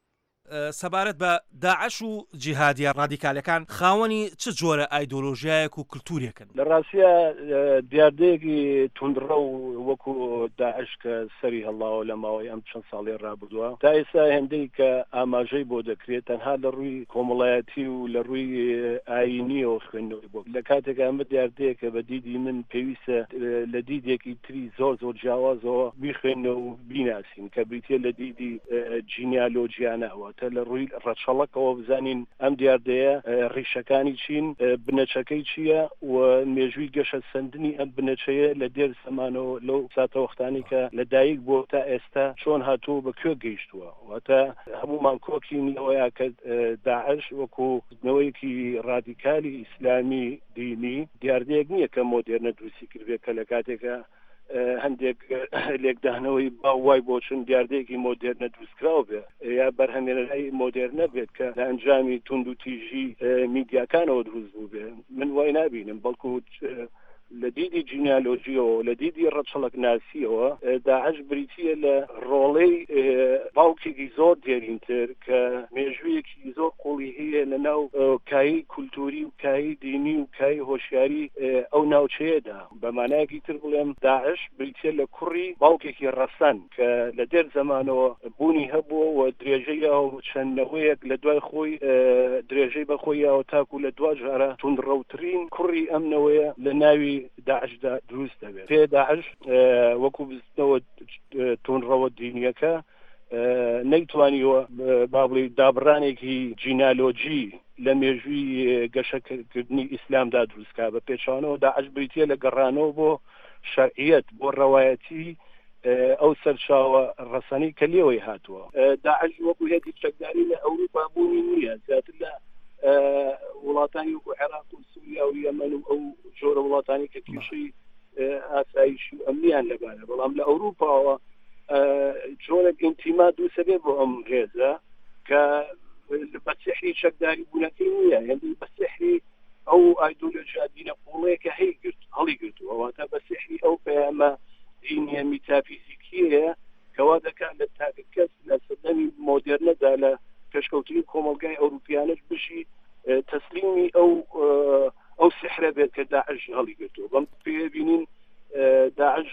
سەبارەت بە داعش و جیهادیە ڕادیکالەکان خاوەنی چ جۆرە ئایدۆلۆژیایەک و کللتوریەکەن لە ڕاستیە دیاردەیەکی توندڕە و وەکو داعش کە سەری هەڵاوە لە ماوەی ئەم چەند ساڵی ڕابردووە تا ئێستا هێندەی کە ئاماژەی بۆ دەکرێت تەنها لە ڕووی کۆمەڵایەتی و لە ڕووی ئاینیەوە خوێندنەوەی بۆ لە کاتێک ئەمە دیاردەیە کە بە دیدی من پێویستە لە دیدێکی تری زۆر زۆر جیاوازەوە بیخوێنەوە و بیناسین کە بریتێ لە دیدی جینیالۆجیانەوە لە ڕووی ڕەچەڵەکەوە بزانین ئەم دیاردەیە ڕیشەکانی چین بنەچەکەی چییە و مێژووی گەشە سندنی ئەم بنەچەیە لە دێر زەمانەوە لەو ساتەوەختانی کە لە دایک بۆ تا ئێستا چۆن هاتووە بە کوێ گەیشتووە واتە هەمومان کۆکین ئەوەیە کە داعش وەکو نەوەیەکی ڕادیکالی ئیسلامی دینی دیاردەیەک نییە کە مۆدێرنە دروستی کردبێت کە لە کاتێکە هەندێک لێکدانەوەی باوای بۆچن دیاردەیەکی مۆدێرنە دروستکراوە بێ یا بەرهەمێنەرایی مۆدێرنە بێت کە لە ئەنجامی تونند و تیژی میدیاکانەوە دروست بوو بێ من وای نبینم بەڵکو لە دیدی جینیالۆژیەوە لە دیدی ڕەچەڵک ناسیەوە داعش بریتیە لە ڕۆڵەی باوکێکی زۆر دێرینتر کە مێژوویەکی زۆر قوڵی هەیە لە ناو کایی کولتوری و کایی دینی و کایی هۆشیاری ئەو ناوچەیەدا بەمانایەکی تر بڵێم داعش بریتیە لە کوڕی باوکێکی ڕەسەن کە لە دێر زەمانەوە بوونی هەبووە و درێژەیەوە چەندەوەیەک لە دوای خۆی درێژەی بەخۆیەوە تاکو لە دوا جارە توندڕەوترین کوڕی ئەمنەوەیە لە ناوی داعشدا دروست دەبێت پێ داعش وەکو بستنەوە توندڕەوە دینیەکە نەیتوانیوە با بڵێ دابڕانێکی جینالۆجی لە مێژووی گەشەکردنی ئیسلامدا دروستکا بە پێچوانەوە داعش بریتیە لە گەڕانەوە بۆ شەرعیەت بۆ ڕەوایەتی ئەو سەرچاوە ڕەسەنی کە لێوەی هاتووە داعش وەکو هێتی چەکداری لە ئەوروپا بوونی نییە زیاتر لە وڵاتانی وەکو عێراق و سووریا و یەمەن و ئەو جۆرە وڵاتانی کە کێشەی ئاسایشی و ئەمنیان لەبارە بەڵام لە ئەوروپاوە جۆرێک ئینتیما دووسە بێ بۆ ئەم هێزە کە بە سحری چەکداری بوونەکەی نییە هێندی بە سحری ئەو ئایدۆلۆژیا دینە قوڵەیە کە هەی گرت هەڵی گرتووە واتە بە سحری ئەو پەیامە دینیە میتافیزیکیەیە کەوا دەکات لە تاکە کەس لە سەردەمی مۆدێرنەدا لە پێشکەوتنی کۆمەلگای ئەوروپیانش بشی تەسلیمی ئەو ئەو سحرە بێت کە داعش هەڵی گرتووە بەم پێ بینین داعش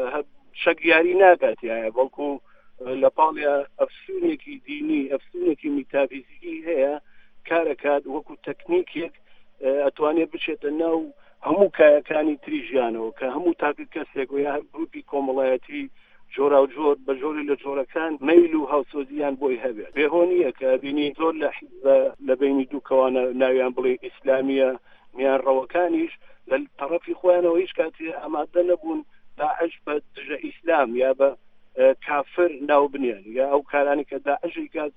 شەک یاری ناکات یایە بەڵکو لە پاڵیا ئەفسونێکی دینی ئەفسونێکی میتافیزیکی هەیە کارەکات وەکو تەکنیکێک ئەتوانێت بچێتە ناو هەموو کایەکانی تری ژیانەوە کە هەموو تاکە کەسێک و یا گروپی کۆمەڵایەتی جۆرا و جۆر بە جۆری لە جۆرەکان مەیل و هاوسۆزیان بۆی هەبێت بێهۆنیە کە بینی زۆر لە حیزبە لە بینی دوو کەوانە ناویان بڵێ ئیسلامیە میان ڕەوەکانیش لە تەڕەفی خۆیانەوە هیچ کاتی ئامادە نەبوون داعش بە دژە ئیسلام یا بە کافر ناو بنیان یا ئەو کارانی کە داعشی کات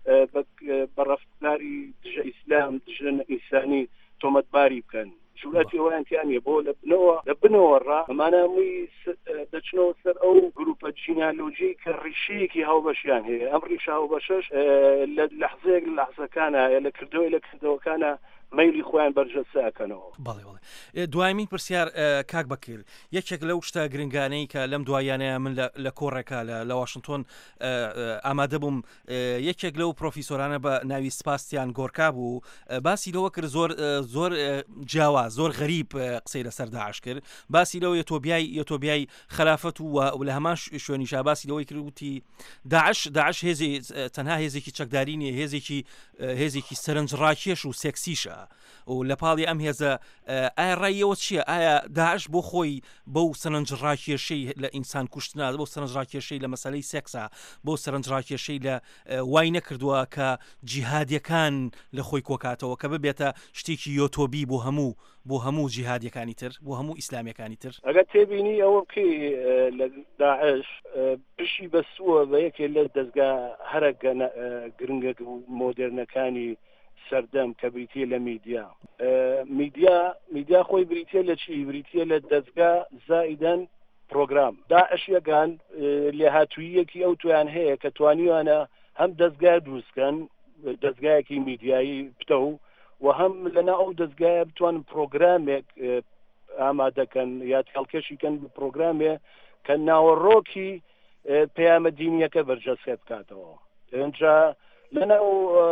بە ڕەفتاری دژە ئیسلام دژە ئینسانی تۆمەتباری بکەن جوڵەتی ئەویانتیانە بۆ لە بنەوە لە بنەوە ڕا ئەمانە هەمووی دەچنەوە سەر ئەو گروپە جینالۆجی کە ڕیشەیەکی هاوبەشیان هەیە ئەم ڕیشە هاوبەشەش لە لەحزەیەک لە لەحزەکانە لە کردەوەی لە کردەوەکانە مەیلی خۆیان بەرجەساکەنەوە. بەڵێ بەڵێ دوایمین پرسیار کاک بەکر یەکێک لەو شتە گرنگانەی کە لەم دوایانەیە من لە کۆڕێکا لە واشنگتۆن ئامادە بووم یەکێک لەو پرۆفیسۆرانە بە ناوی سپاستیان گۆرکا بوو باسی لەوە کرد زۆر زۆر جیاواز زۆر غەریب قسەی لەسەر داعش کرد باسی لەوە یۆتۆبیای یۆتۆبیای خلافەت و لە هەمان شوێنیشا باسی لەوەی کرد وتی داعش داعش هێزی تەنها هێزێکی چەکداری نیە هێزێکی هێزێکی سەرنجڕاکێش و سێکسیشە و لە پاڵی ئەم هێزە ئایا ڕایەوە چییە ئایا داعش بۆ خۆی بەو سەرنجڕاکێشەی لە ئینسان کوشتنا بۆ سەرنجڕاکێشەی لە مەسەلەی سێکسا بۆ سەرنجڕاکێشەی لە وای نەکردووە کە جیهادیەکان لە خۆی کۆکاتەوە کە ببێتە شتێکی یۆتۆبی بۆ هەموو بۆ هەموو جیهادیەکانی تر بۆ هەموو ئیسلامیەکانی تر ئەگەر تێبینی ئەوە بکەی لە داعش پشی بەسووە بە یەکێ لە دەستگا هەرە گرنگە مۆدرنەکانی سەردەم کە بریتە لە میدیا میدیا میدیا خۆی بریتە لە چی بریتە لە دەستگا زائیدەن پرۆگرام داعشیەکان لێ هاتوویەکی ئەو تویان هەیە کە توانیوانە هەم دەستگای دروستکەن دەستگایەکی میدیایی پتە و و هەم لەنا ئەو دەستگایە بتوانن پرۆگرامێک ئامادەکەن یا هەڵکەشیکەن پرۆگرامێ کە ناوەڕۆکی پەیامە دینیەکە بەرجەستە بکاتەوە اینجا لەناو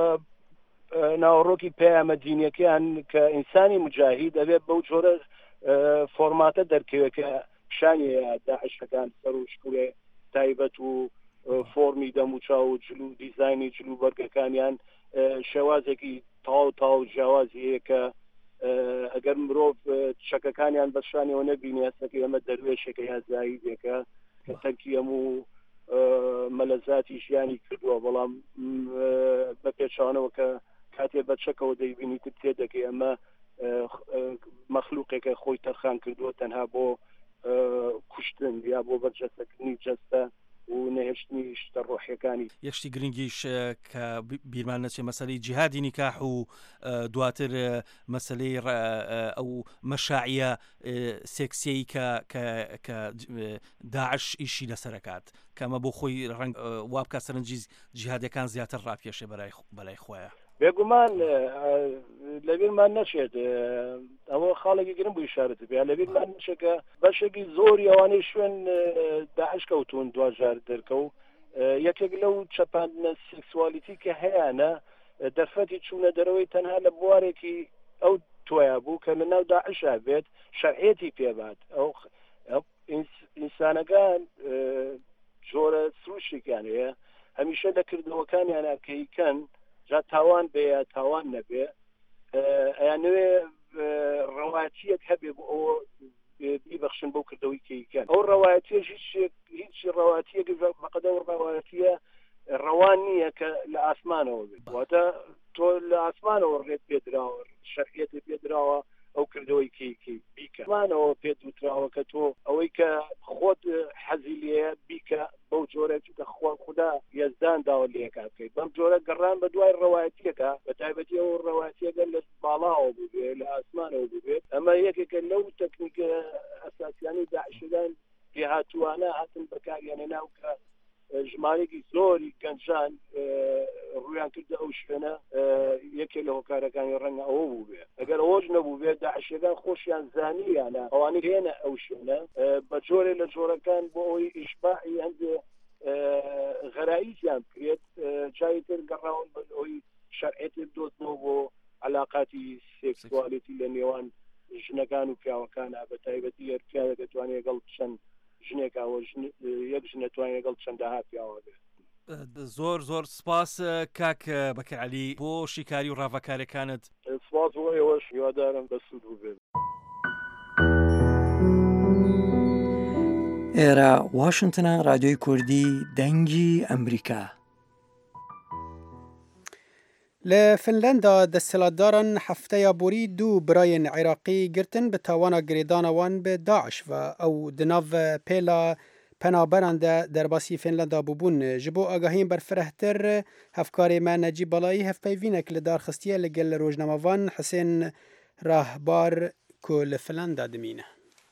ناوەڕۆکی پەیامە دینیەکەیان کە ئینسانی مجاهید دەبێت بەو جۆرە فۆرماتە دەرکەوێت کە شانی داعشەکان سەر و شکوێ تایبەت و فۆرمی دەموچا و جلو دیزایانی جلو بەرگەکانیان شێوازێکی تاو تاو جیاوازی هەیە کە ئەگەر مرۆڤ شەکەکانیان بەشانیەوە نەبینی هەستەکە ئەمە دەروێشێکە یا زاییدێکە کە تەنکی هەموو مەلەزاتی ژیانی کردووە بەڵام بە پێچانەوە کە کاتێ بە چەکەوە دەیبینی تر تێدەکەی ئەمە مەخلوقێکە خۆی تەرخان کردووە تەنها بۆ کوشتن یا بۆ بەرجەستەکردنی جەستە و نەهێشتنی شتە ڕۆحیەکانی یەکشتی گرنگیش کە بیرمان نەچێ مەسەلەی جیهادی نیکاح و دواتر مەسەلەی ئەو مەشاعیە سێکسیەی کە داعش ئیشی لەسەرەکات کەمە بۆ خۆی ڕەنگ وابکە سەرنجی جیهادەکان زیاتر ڕاپێشێ بەلای خۆیە بێگومان لەبیرمان نەچێت ئەوە خاڵێکی گرنگ بوو ئیشارەت بێ لەبیرمان نچێکە بەشێکی زۆری ئەوانەی شوێن داعش کەوتون دوجار دەرکە و یەکێک لەو چەپاندنە سێکسوالیتی کە هەیەە دەرفەتی چوونە دەرەوەی تەنها لە بوارێکی ئەو تۆیا بوو کە لە ناو داعشا بێت شەرعێتی پێبات ئەو ئینسانەکان جۆرە سروشتێکیان هەیە هەمیشە لە کردەوەکانیان ئەکەیکەن جا تاوان بێ یا تاوان نەبێ ئەیانوێ ڕەواتیەک هەبێ بۆ ئەوە بیبەخشن بەو کردەوەی کەیکەن ئەو ڕەواتیەش هیچ ڕەواتیەک بەقەدە ڕەواتیە ڕەوان نییە کە لە ئاسمانەوە بێت واتە تۆ لە ئاسمانەوە ڕێت پێدراوە شەرعێتی پێدراوە ئەو کردەوەی کەیکی بیکە ئاسمانەوە پێ دووتراوە کە تۆ ئەوەی کە خۆت حەزی لێە بیکە بەو جۆرە کە خوددا یەزدان داوە لێکا بکەیت بەم جۆرە گەڕان بە دوای ڕەواتیەکە بە تایبەتی ئەو ڕەواتیەکە لە باڵاوە بووبێت لە ئاسمانەوە بووبێت ئەمە یەکێکە لەو تەکنیکە ئەساسیانی داعشەکان پێهاتوانە هاتن بەکاریانە ناو کە ژمارەی زۆری گەنجان ڕویان کردە ئەو شوێنە یەکێ لە هۆکارەکانی ڕەنگە ئەوە بوو بێ ئەگەر ئەوەش نەبوو بێت داعشەکان خۆشیان زانیانە ئەوانەی هێنە ئەو شوێنە بە جۆرێ لە جۆرەکان بۆ ئەوی ئیشباعی هەندێ غەرایزیان بکرێت جای تر گەڕاون بە ئەوی شەرعێتی دۆستنەوە بۆ علاقاتی سێکسوالیتی لە نێوان ژنەکان و پیاوەکانە بە تایبەتی هەر پیاوێک دەتوانێت لەگەڵ چەند ژنێکەوە یەک ژن نەتوانێت لەگەڵ چەندەها پیاوە بێت زۆر زۆر سپاس کاک بەکرعەلی بۆ شیکاری و ڕاوەکاریەکانت سپاس بۆ ئێوەش هیوادارم بە سوود بوو بێت ئێرە واشنگتنە رادیۆی کوردی دەنگی ئەمریکا. لە فنلندا دەسەڵاتداران هەفتەیە بوری دوو برایên عێراقی گرتن bi tawana girêdana wan bi Daesh ve ew di nav pêla penaberan de derbasî Finlanda bûbûn. Ji bo agahiyên berfirehtir hevkarê me Necîb Balayî hevpeyvînek li darxistiye li gel rojnamevan Hisên Rahbar ku li Finlanda dimîne.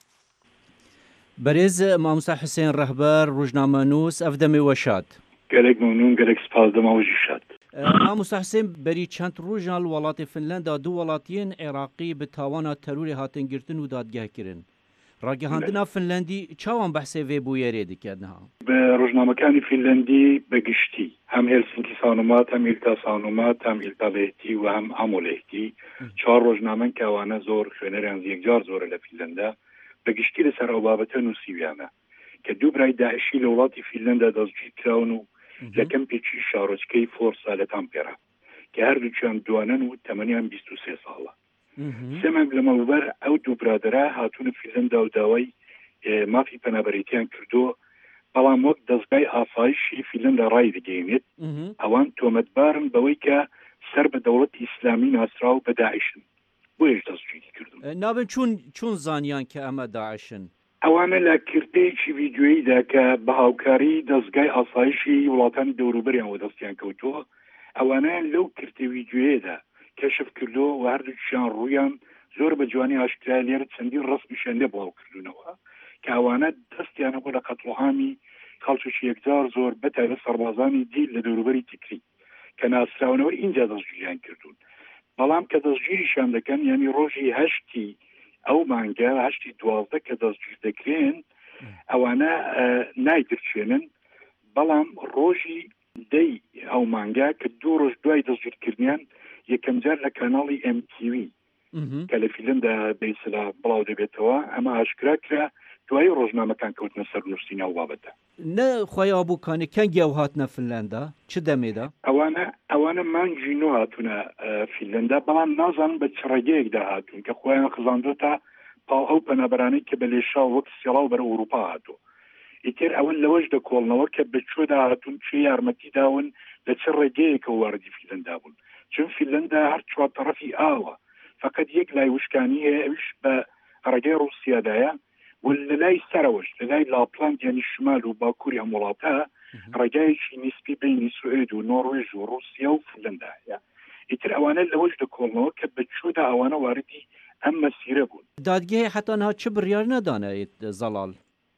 بەرێز مامۆستا حسێن ڕەهبەر ڕۆژنامەنووس ئەف دەمێ وەشات gelek memnûn gelek spas dema wî jî şad. مامۆستا حسێن بەری چەند ڕۆژان وڵاتی فنلندا دوو وڵاتیên عێراقی bi tawana terûrê hatin girtin û dadgehkirin. Ragihandina Finlandî çawan behsê vê bûyerê dike niha? Bi rojnamekanî Finlandî bi giştî hem Helsinki Sanomat hem İlta Sanomat hem İlta Lehti û hem Amo Lehti çar rojnamen ke wane zor xwêneriyan yekcar zor e li Finlanda bi giştî li ser ew babete nûsîbiyane ke du birayê Daişî li welatî Finlanda destgîr kirawin û li kempekî şarozkeyî Forsa li Tampere ke her du çiyan duanen û temeniyan bîst û sê sala. Semem li mewber ew du biradere hatûne Finlanda û dawayê mafî penaberîtiyan kirdo belam wek dezgahê asayişî Finlanda rayê digihînêt ewan tometbarin b'wê ke ser bi dewletî İslamî nasraw bi Daişin. Bu êj destgirî kirdin. Nabin çûn çûn zaniyan ke em Daişin? Ewane li kirteyekî vîdyoyî de ke bi hawkarî dezgahê asayişî welatên dewrûberiyan we destiyan kewtuwe ewane lew kirtê vîdyoyê de keşif kirdo û her du çiyan rûyan zor bi ciwanî aşkiraya lêr çendî resmî şende bû kirînewe ke ewane destiyan xwe li qetlehamî xelçekî yekcar zor beteve serbazanî dîl li dewrûberî Tikrî ke nasrawnewer înca destgiriyan kirdûn. Belam ke destgîrîşan dikin yanî rojî heştî ew mange heştî duwazde ke destgîr dikirin ewane naydirçênin belam rojî dey ew mange ke du roj duayê destgîrkiriniyan yekem car li kanalî M T V ke li Finlanda bêsila bilaw dibêtewa ema aşkira kira duayê rojnamekan kewtine ser nûrsîna ew babete. Ne xweya bû kanî kengî ew hatine Finlanda çi demê de? Ewane ewane mancî nû hatune Finlanda belam nazanin bi çi regeyek de hatûn ke xweyan xizando ta paw ew penaberanî ke bi lêşa wek sêlaw ber Ewropa hatû. Îtir ew li wej de kolnewe ke bi çû de hatûn çi yarmetî dawin li çi regeyek ew werdî Finlanda bûn. Çün Finlanda her çwa tarafî awa fakat yek lay wişkanî heye ewiş bi regey Rûsya de ye li lay serweş li lay Lapland yanî şimal û Bakurî hem welata regeyekî nîspî beynî Swêd û Norwêj û Rûsya û Finlanda heye. Îtir ewane li wej de kolnewe ke bi çû de ewane werdî em mesîre bûn. Dadgehê heta niha çi biryar nedane zelal?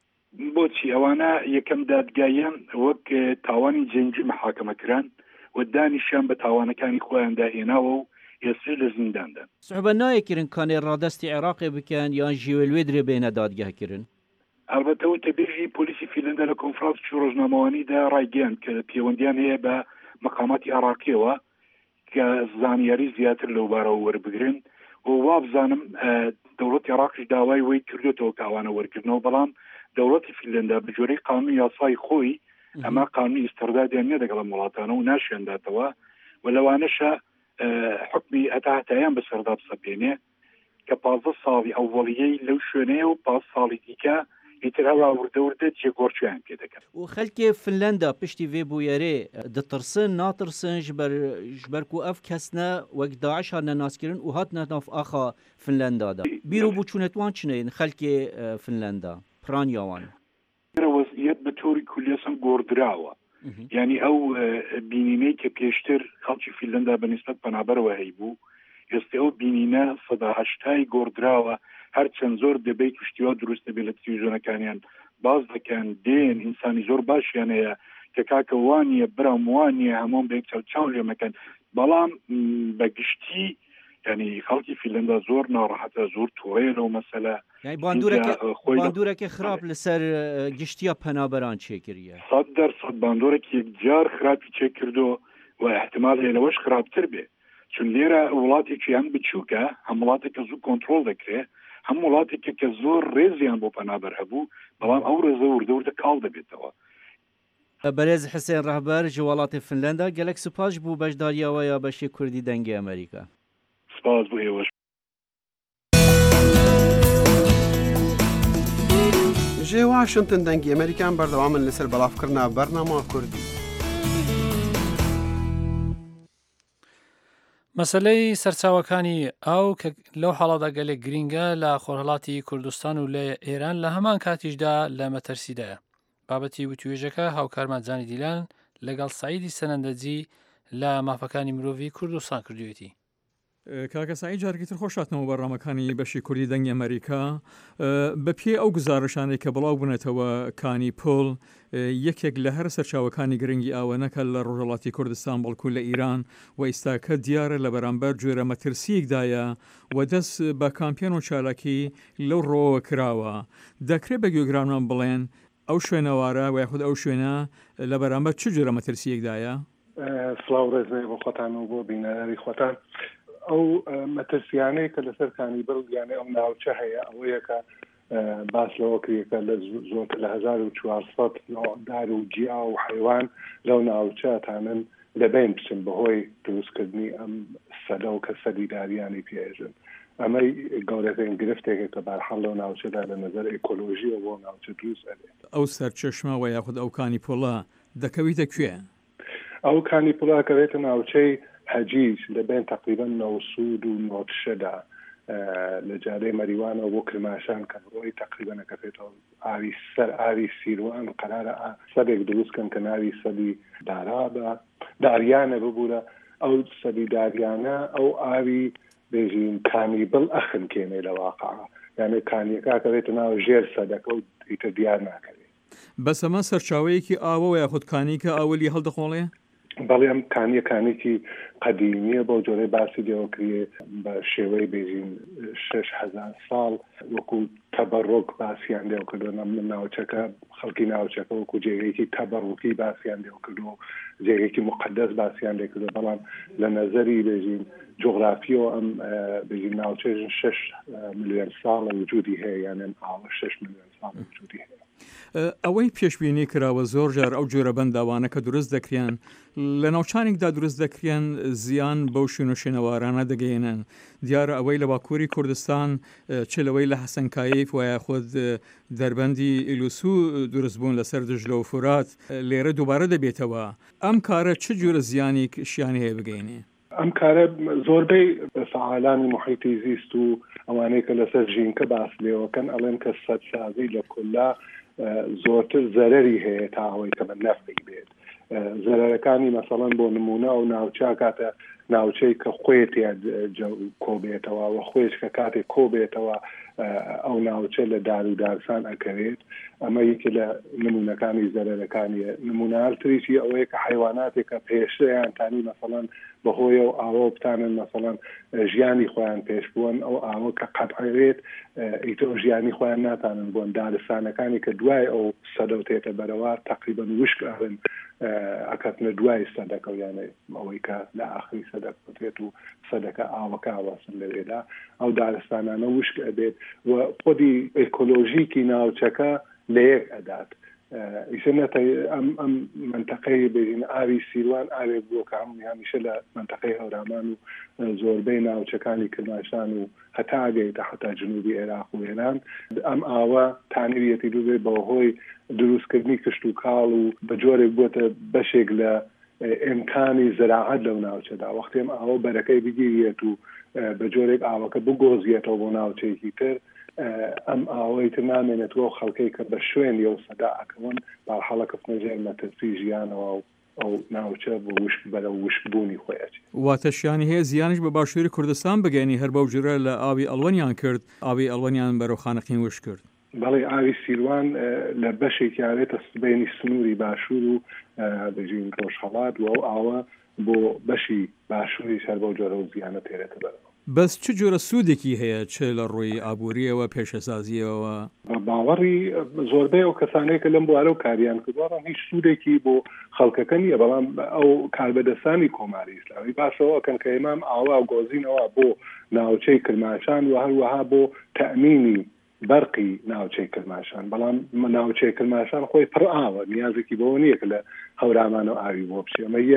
بۆچی ئەوانە یەکەم دادگایان وەک تاوانی جەنگی محاکەمە کران و دانیشیان بە تاوانەکانی خۆیان داهێناوە و ئێستا لە زینداندان. سوحبە نایەکردن کانێ ڕادەستی عێراقێ بکەن یان ژێوەلوێ درێ بێنە دادگاهکردن؟ ئەلبەتەوە تەبێژی پۆلیسی فینلەندا لە کۆنفرانس ڕۆژنامەوانیدا ڕایگەیان کە پەیوەندیان هەیە بە مەقاماتی عێراقیەوە کە زانیاری زیاتر لەو بارەوە وەربگرن و وابزانم دەوڵەتی عێراقیش داوای وەی کردوێتەوە کاوانە وەرگرتنەوە بەڵام دەوڵەتی فینلەندا بە جۆرەی قانون یاسای خۆی ئەمە قانونی ئیستردادیان نییە لەگەڵ وڵاتانە و ناشێنداتەوە و لەوانەشە حکمی ئەتاهتایان بەسەردا بسەپێنێ کە پازدە ساڵی ئەوڵیەی لەو شوێنەیە و پاس ساڵی دیکە ئیتر هەوا وردەوردە جێگۆرچیان پێ دەکەن. و خەلکێ فنلەندا پشتی وێ بوویەرێ دەترسن ناترسن ji ber ku ev kesne wek Daeş hatine naskirin û hatine nav axa Finlanda da. Bîro bûçûnet wan çineyên xelkê Finlanda piraniya wan. Weziyet bi torî kulliyesan gordirawe. Yani ew bînîneyê ke pêştir xelkî Finlanda bi nisbet penaberwe heybû êstê ew bînîne seda heştayê gordirawe her çend zor debê kuştiya durust dibê li televîzyonekaniyan baz dikin dên însanî zor başiyan heye ke kake waniye biram waniye hemûn bêk çewçaw lê mekin belam bi giştî yani xelkî Finlanda zor narahat e zor torêl o mesele. Yani bandoreke xirab li ser giştiya penaberan çêkiriye. Sed dersed bandorek yekcar xirabî çêkirdo ve ihtimal heye li weş xirabtir bê. Çün lêre welatekî hem biçûk e hem welateke zû kontrol dikire hem welateke ke zor rêziyan bo penaber hebû belam ew rêze werdewrde kal dibêtewe. Berêz Hisên Rehber ji welatê Finlanda gelek spas bû beşdariya we ya beşê Kurdî dengê Amerîka. Spas bû êweş. Ji واشنطن دەنگی ئەمریکان بەردەوامن لەسەر بەڵافکردنا بەرنامە کوردی. مەسلەی سەرچاوەکانی ئەو کە لەو حاڵەدا گەلێک گرینگە لە خۆرهەڵاتی کوردستان و لە ئێران لە هەمان کاتیشدا لە مەترسیدایە. بابەتی وتوێژەکە هاوکارمان جانی دیلان لەگەڵ سعیدی سەنەندەجی لە مافەکانی مرۆڤی کوردستان کردوێتی. کاکە سعید جارێکی خۆشاتنەوە بەڕامەکانی بەشی کوردی دەنگی ئەمریکا بە پێ ئەو گزارشانەی کە بڵاو بوونێتەوە کانی پۆل یەکێک لە هەر سەرچاوەکانی گرنگی ئاوەنەکە لە ڕۆژهەڵاتی کوردستان بەڵکو لە ئیران و ئێستاکە دیارە لە بەرامبەر گوێرە مەترسیەکدایە و دەست بە کامپێن و چالاکی لەو ڕۆوە کراوە. دەکرێت بە گوێگرانمان بڵێن ئەو شوێنەوارە و یاخود ئەو شوێنە لە بەرامبەر چ جوێرە مەترسیەکدایە؟ سڵاو ڕێزنەی بۆ خۆتان و بۆ بینەری خۆتان. ئەو مەترسیانەی کە لەسەر کانی بڕ یانە ئەو ناوچە هەیە ئەوەیەکە باس لەوە کریەکە لە زۆرتر لە هەزار و چوارسەد دار و جیا و حیوان لەو ناوچەتانن لەبین بچن بەهۆی دروستکردنی ئەم سەدە و کە سەدی داریانی پێژن. ئەمەی گەورەترین گرفتێکە کە بەرحەڵ لەو ناوچەدا لە نظر ئێکۆلۆژیە بۆ ناوچە دروست ئەبێت. ئەو سەرچەشمە و یاخود ئەو کانی پۆڵە دەکەویتە کوێ؟ ئەو کانی پۆڵە کەوێتە ناوچەی حەجیج لەبین تقریبا نەوسود و نۆتشەدا لە جارەی مەریوانەوە بۆ کرماشان کە بڕۆی تقریبا نەکەفێتەوە ئاوی سەر ئاوی سیروان قەرارە سەدێک دروستکەن کە ناوی سەدی دارا بە داریانە ببوورە. ئەو سەدی داریانە ئەو ئاوی بێژین کانی بڵ ئەخن کێنێ لە واقعە یانێ کانیەکە کەوێتە ناو ژێر سەدەکە و ئیتر دیار ناکەوێت. بەس ئەمە سەرچاوەیەکی ئاوە یاخود کانیکە ئاوەلی هەڵدەخۆڵێ؟ بەڵێ ئەم کانیە کانێکی قەدیمیە بۆ جۆرەی باسی دێوەکرێ بە شێوەی بێژین شش هەزار ساڵ وەکو تەبەڕۆک باسییان دێو کردو ناوچەکە خەڵکی ناوچەکە وەکو جێگەیەکی تەبەڕوکی باسییان دێو کردو جێگەیەکی مقدس باسییان دێ کردو. بەڵام لە نەزەری بێژین جغرافیەوە ئەم بێژین ناوچەژن شش ملیۆن ساڵە وجودی هەیە یانن ئاوە شش ملیۆن ساڵ وجودی هەیە. ئەوەی پێشبینی کراوە زۆر جار ئەو جۆرە بەنداوانە کە دروست دەکرێن لە ناوچانێکدا دروست دەکرێن زیان بەو شوێن و شوێنەوارانە دەگەێنن. دیارە ئەوەی لە باکووری کوردستان چلەوەی لە حەسەنکایف و یاخود دەربەندی ئیلوسو دروست بوون لەسەر دژلە و فورات لێرە دووبارە دەبێتەوە. ئەم کارە چ جۆرە زیانی شیانی هەیە بگەینێ؟ ئەم کارە زۆربەی فعالانی محیطی زیست و ئەوانەی کە لەسەر ژینکە باس لێوەکەن ئەڵێن کە سەدسازی لە کولا زۆرتر زەرەری هەیە تا ئەوەی کە بە نەفعی بێت. زەرەرەکانی مەسەڵەن بۆ نمونە و ناوچە کاتە ناوچەی کە خۆیت کۆبێتەوە و خۆش کە کاتێک کۆبێتەوە ئەو ناوچە لە دار و دارسان ئەکەوێت. ئەمە یەکی لە نمونونەکانی زەرەرەکانیە. نمونەتریشی ئەوەیە کە حیواناتێکە پێشەیان تانی مەسەڵەن بەهۆی و ئاوە بتانن مەسەڵەن ژیانی خۆیان پێش بوون ئەو ئاوە کە قەتعەوێت ئیتۆ ژیانی خۆیان ناتانن بوون. دارستانەکانی کە دوای ئەو سەدەوتێتە بەرەوە تقریبا وشک ئەڕن ئەکەتنە دوای سەدەکە و یانە ئەوەی کە لە ئاخری سەدەکەوتێت و سەدەکە ئاوەکە ئاواسن لەوێدا ئەو دارستانانە وشک ئەبێت و خۆدی ئێکۆلۆژیکی ناوچەکە لە یەک ئەدات. ئیسەنەتە ئەم ئەم منتەقەی بێژین ئاوی سیروان ئاوێک بووە کە هەمووی هەمیشە لە منتەقەی هەورامان و زۆربەی ناوچەکانی کرماشان و هەتا ئەگەیتە حتا جنوبی عێراق و ئێران ئەم ئاوە تانویەتی دووبێ بەهۆی دروستکردنی کشت و کاڵ و بە جۆرێک بووە بەشێک لە ئیمکانی زراعەت لەو ناوچەدا. وەختی ئەم ئاوە بەرەکەی بگیرێت و بە جۆرێک ئاوەکە بگۆزیێتەوە بۆ ناوچەیەکی تر ئەم ئاوەی تر نامێنێتەوە خەڵکەی کە بە شوێن یو سەدا ئەکەون باحەڵەکەفتنە ژێر مەترسی ژیانەوە و ئەو ناوچە بە وشک بەرە وشکبوونی خۆیەتی. واتەشیانی هەیە زیانش بە باشووری کوردستان بگەینی هەر بەو جورە لە ئاوی ئەڵوەنیان کرد ئاوی ئەڵوەنیان بەرەو خانەقین وش کرد. بەڵێ ئاوی سیروان لە بەشێکی یاوێتە سبەینی سنووری باشوور و بژین ڕۆژهەڵات و ئەو ئاوە بۆ بەشی باشووری سەر بەو جۆرە و زیانە تێرێتە بەرەوە. بەس چ جۆرە سوودێکی هەیە چ لە ڕۆی ئابووریەوە پێشەسازیەوە؟ باوەڕی زۆربەی ئەو کەسانەیە کە لەم بوارە و کاریان کردوەڕان هیچ سوودێکی بۆ خەڵکەکە نییە. بەڵام ئەو کاربەدەستانی کۆماری ئیسلامی باشەوە کەن کە ئێمام ئاوا و گۆزینەوە بۆ ناوچەی کرماشان و هەروەها بۆ تەمینی بەرقی ناوچەی کرماشان. بەڵام ناوچەی کرماشان خۆی پڕ ئاوە نیازێکی بەوە نییە کە لە هەورامان و ئاوی بۆ بچێ. ئەمە یەک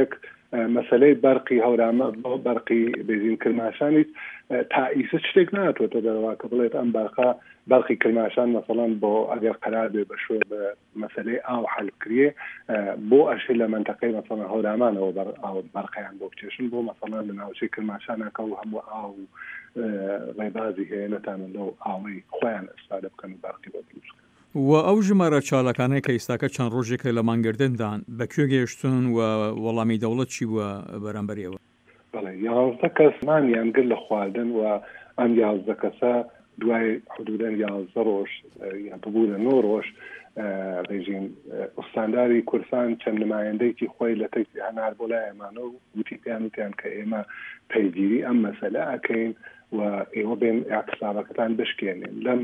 مەسلەی بەرقی هەورامە بۆ بەرقی بێزین کرماشانی تائیسە شتێک ناتوێتە دەرەوە کە بڵێت ئەم بەرقا بەرقی کرماشان مەسەڵەن بۆ ئەگەر قەرار بێ بەشوێ بە مەسلەی ئاو حەلبکرێ بۆ ئەشی لە منتەقەی مەسەڵەن هەورامانەوە بەرقیان بۆ بکێشن بۆ مەسەڵەن لە ناوچەی کرماشانەکە و هەموو ئاو ڕێبازی هەیە نەتانە لەو ئاوەی خۆیان ئەستادە بکەن و بەرقی بۆ دروست و ئەو ژمارە چاڵەکانەی کە ئێستاکە چەند ڕۆژێکە لە مانگردندان بەکوێ گەیشتن و وەڵامی دەوڵەت چی بووە بەرامبەریەوە؟ بەڵێ یازدە کەسمانیان گر لە خواردن و ئەم یازدە کەسە دوای حدودەن یازدە ڕۆژ یان ببوو لە نۆ ڕۆژ ڕێژین ئوستانداری کوردستان چەند نمایەندەیەکی خۆی لە تەیسی هەنار بۆ لای ئێمانە و وتی پێیان وتیان کە ئێمە پەیگیری ئەم مەسەلە ئەکەین و ئێوە بێن ئاکسابەکەتان بشکێنین لەم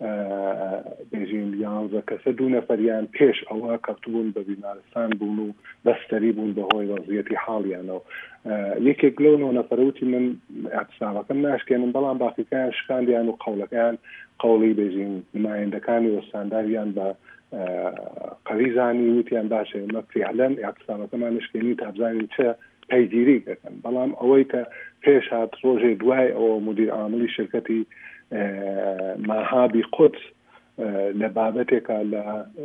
بێژین یازدە کەسە دوو نەفەریان پێش ئەوە کەوتبوون بە بیمارستان بوون و بەستەری بوون بەهۆی وەزعیەتی حاڵیانەوە یەکێک لەو نۆ نەفەرەوتی من ئاکسابەکەم ناشکێنم بەڵام باقیەکان شکاندیان و قەولەکەیان قەوڵی بێژین نمایەندەکانی وەستانداریان بە قەویزانی وتیان باشە ئێمە فعلەن ئاکسابەکەمان نشکێنی تا بزانین چه پەیگیری دەکەن بەڵام ئەوەی کە پێش هات ڕۆژێ دوای ئەوە مدیر عاملی شرکەتی ماهابی قودس لە بابەتێکە لە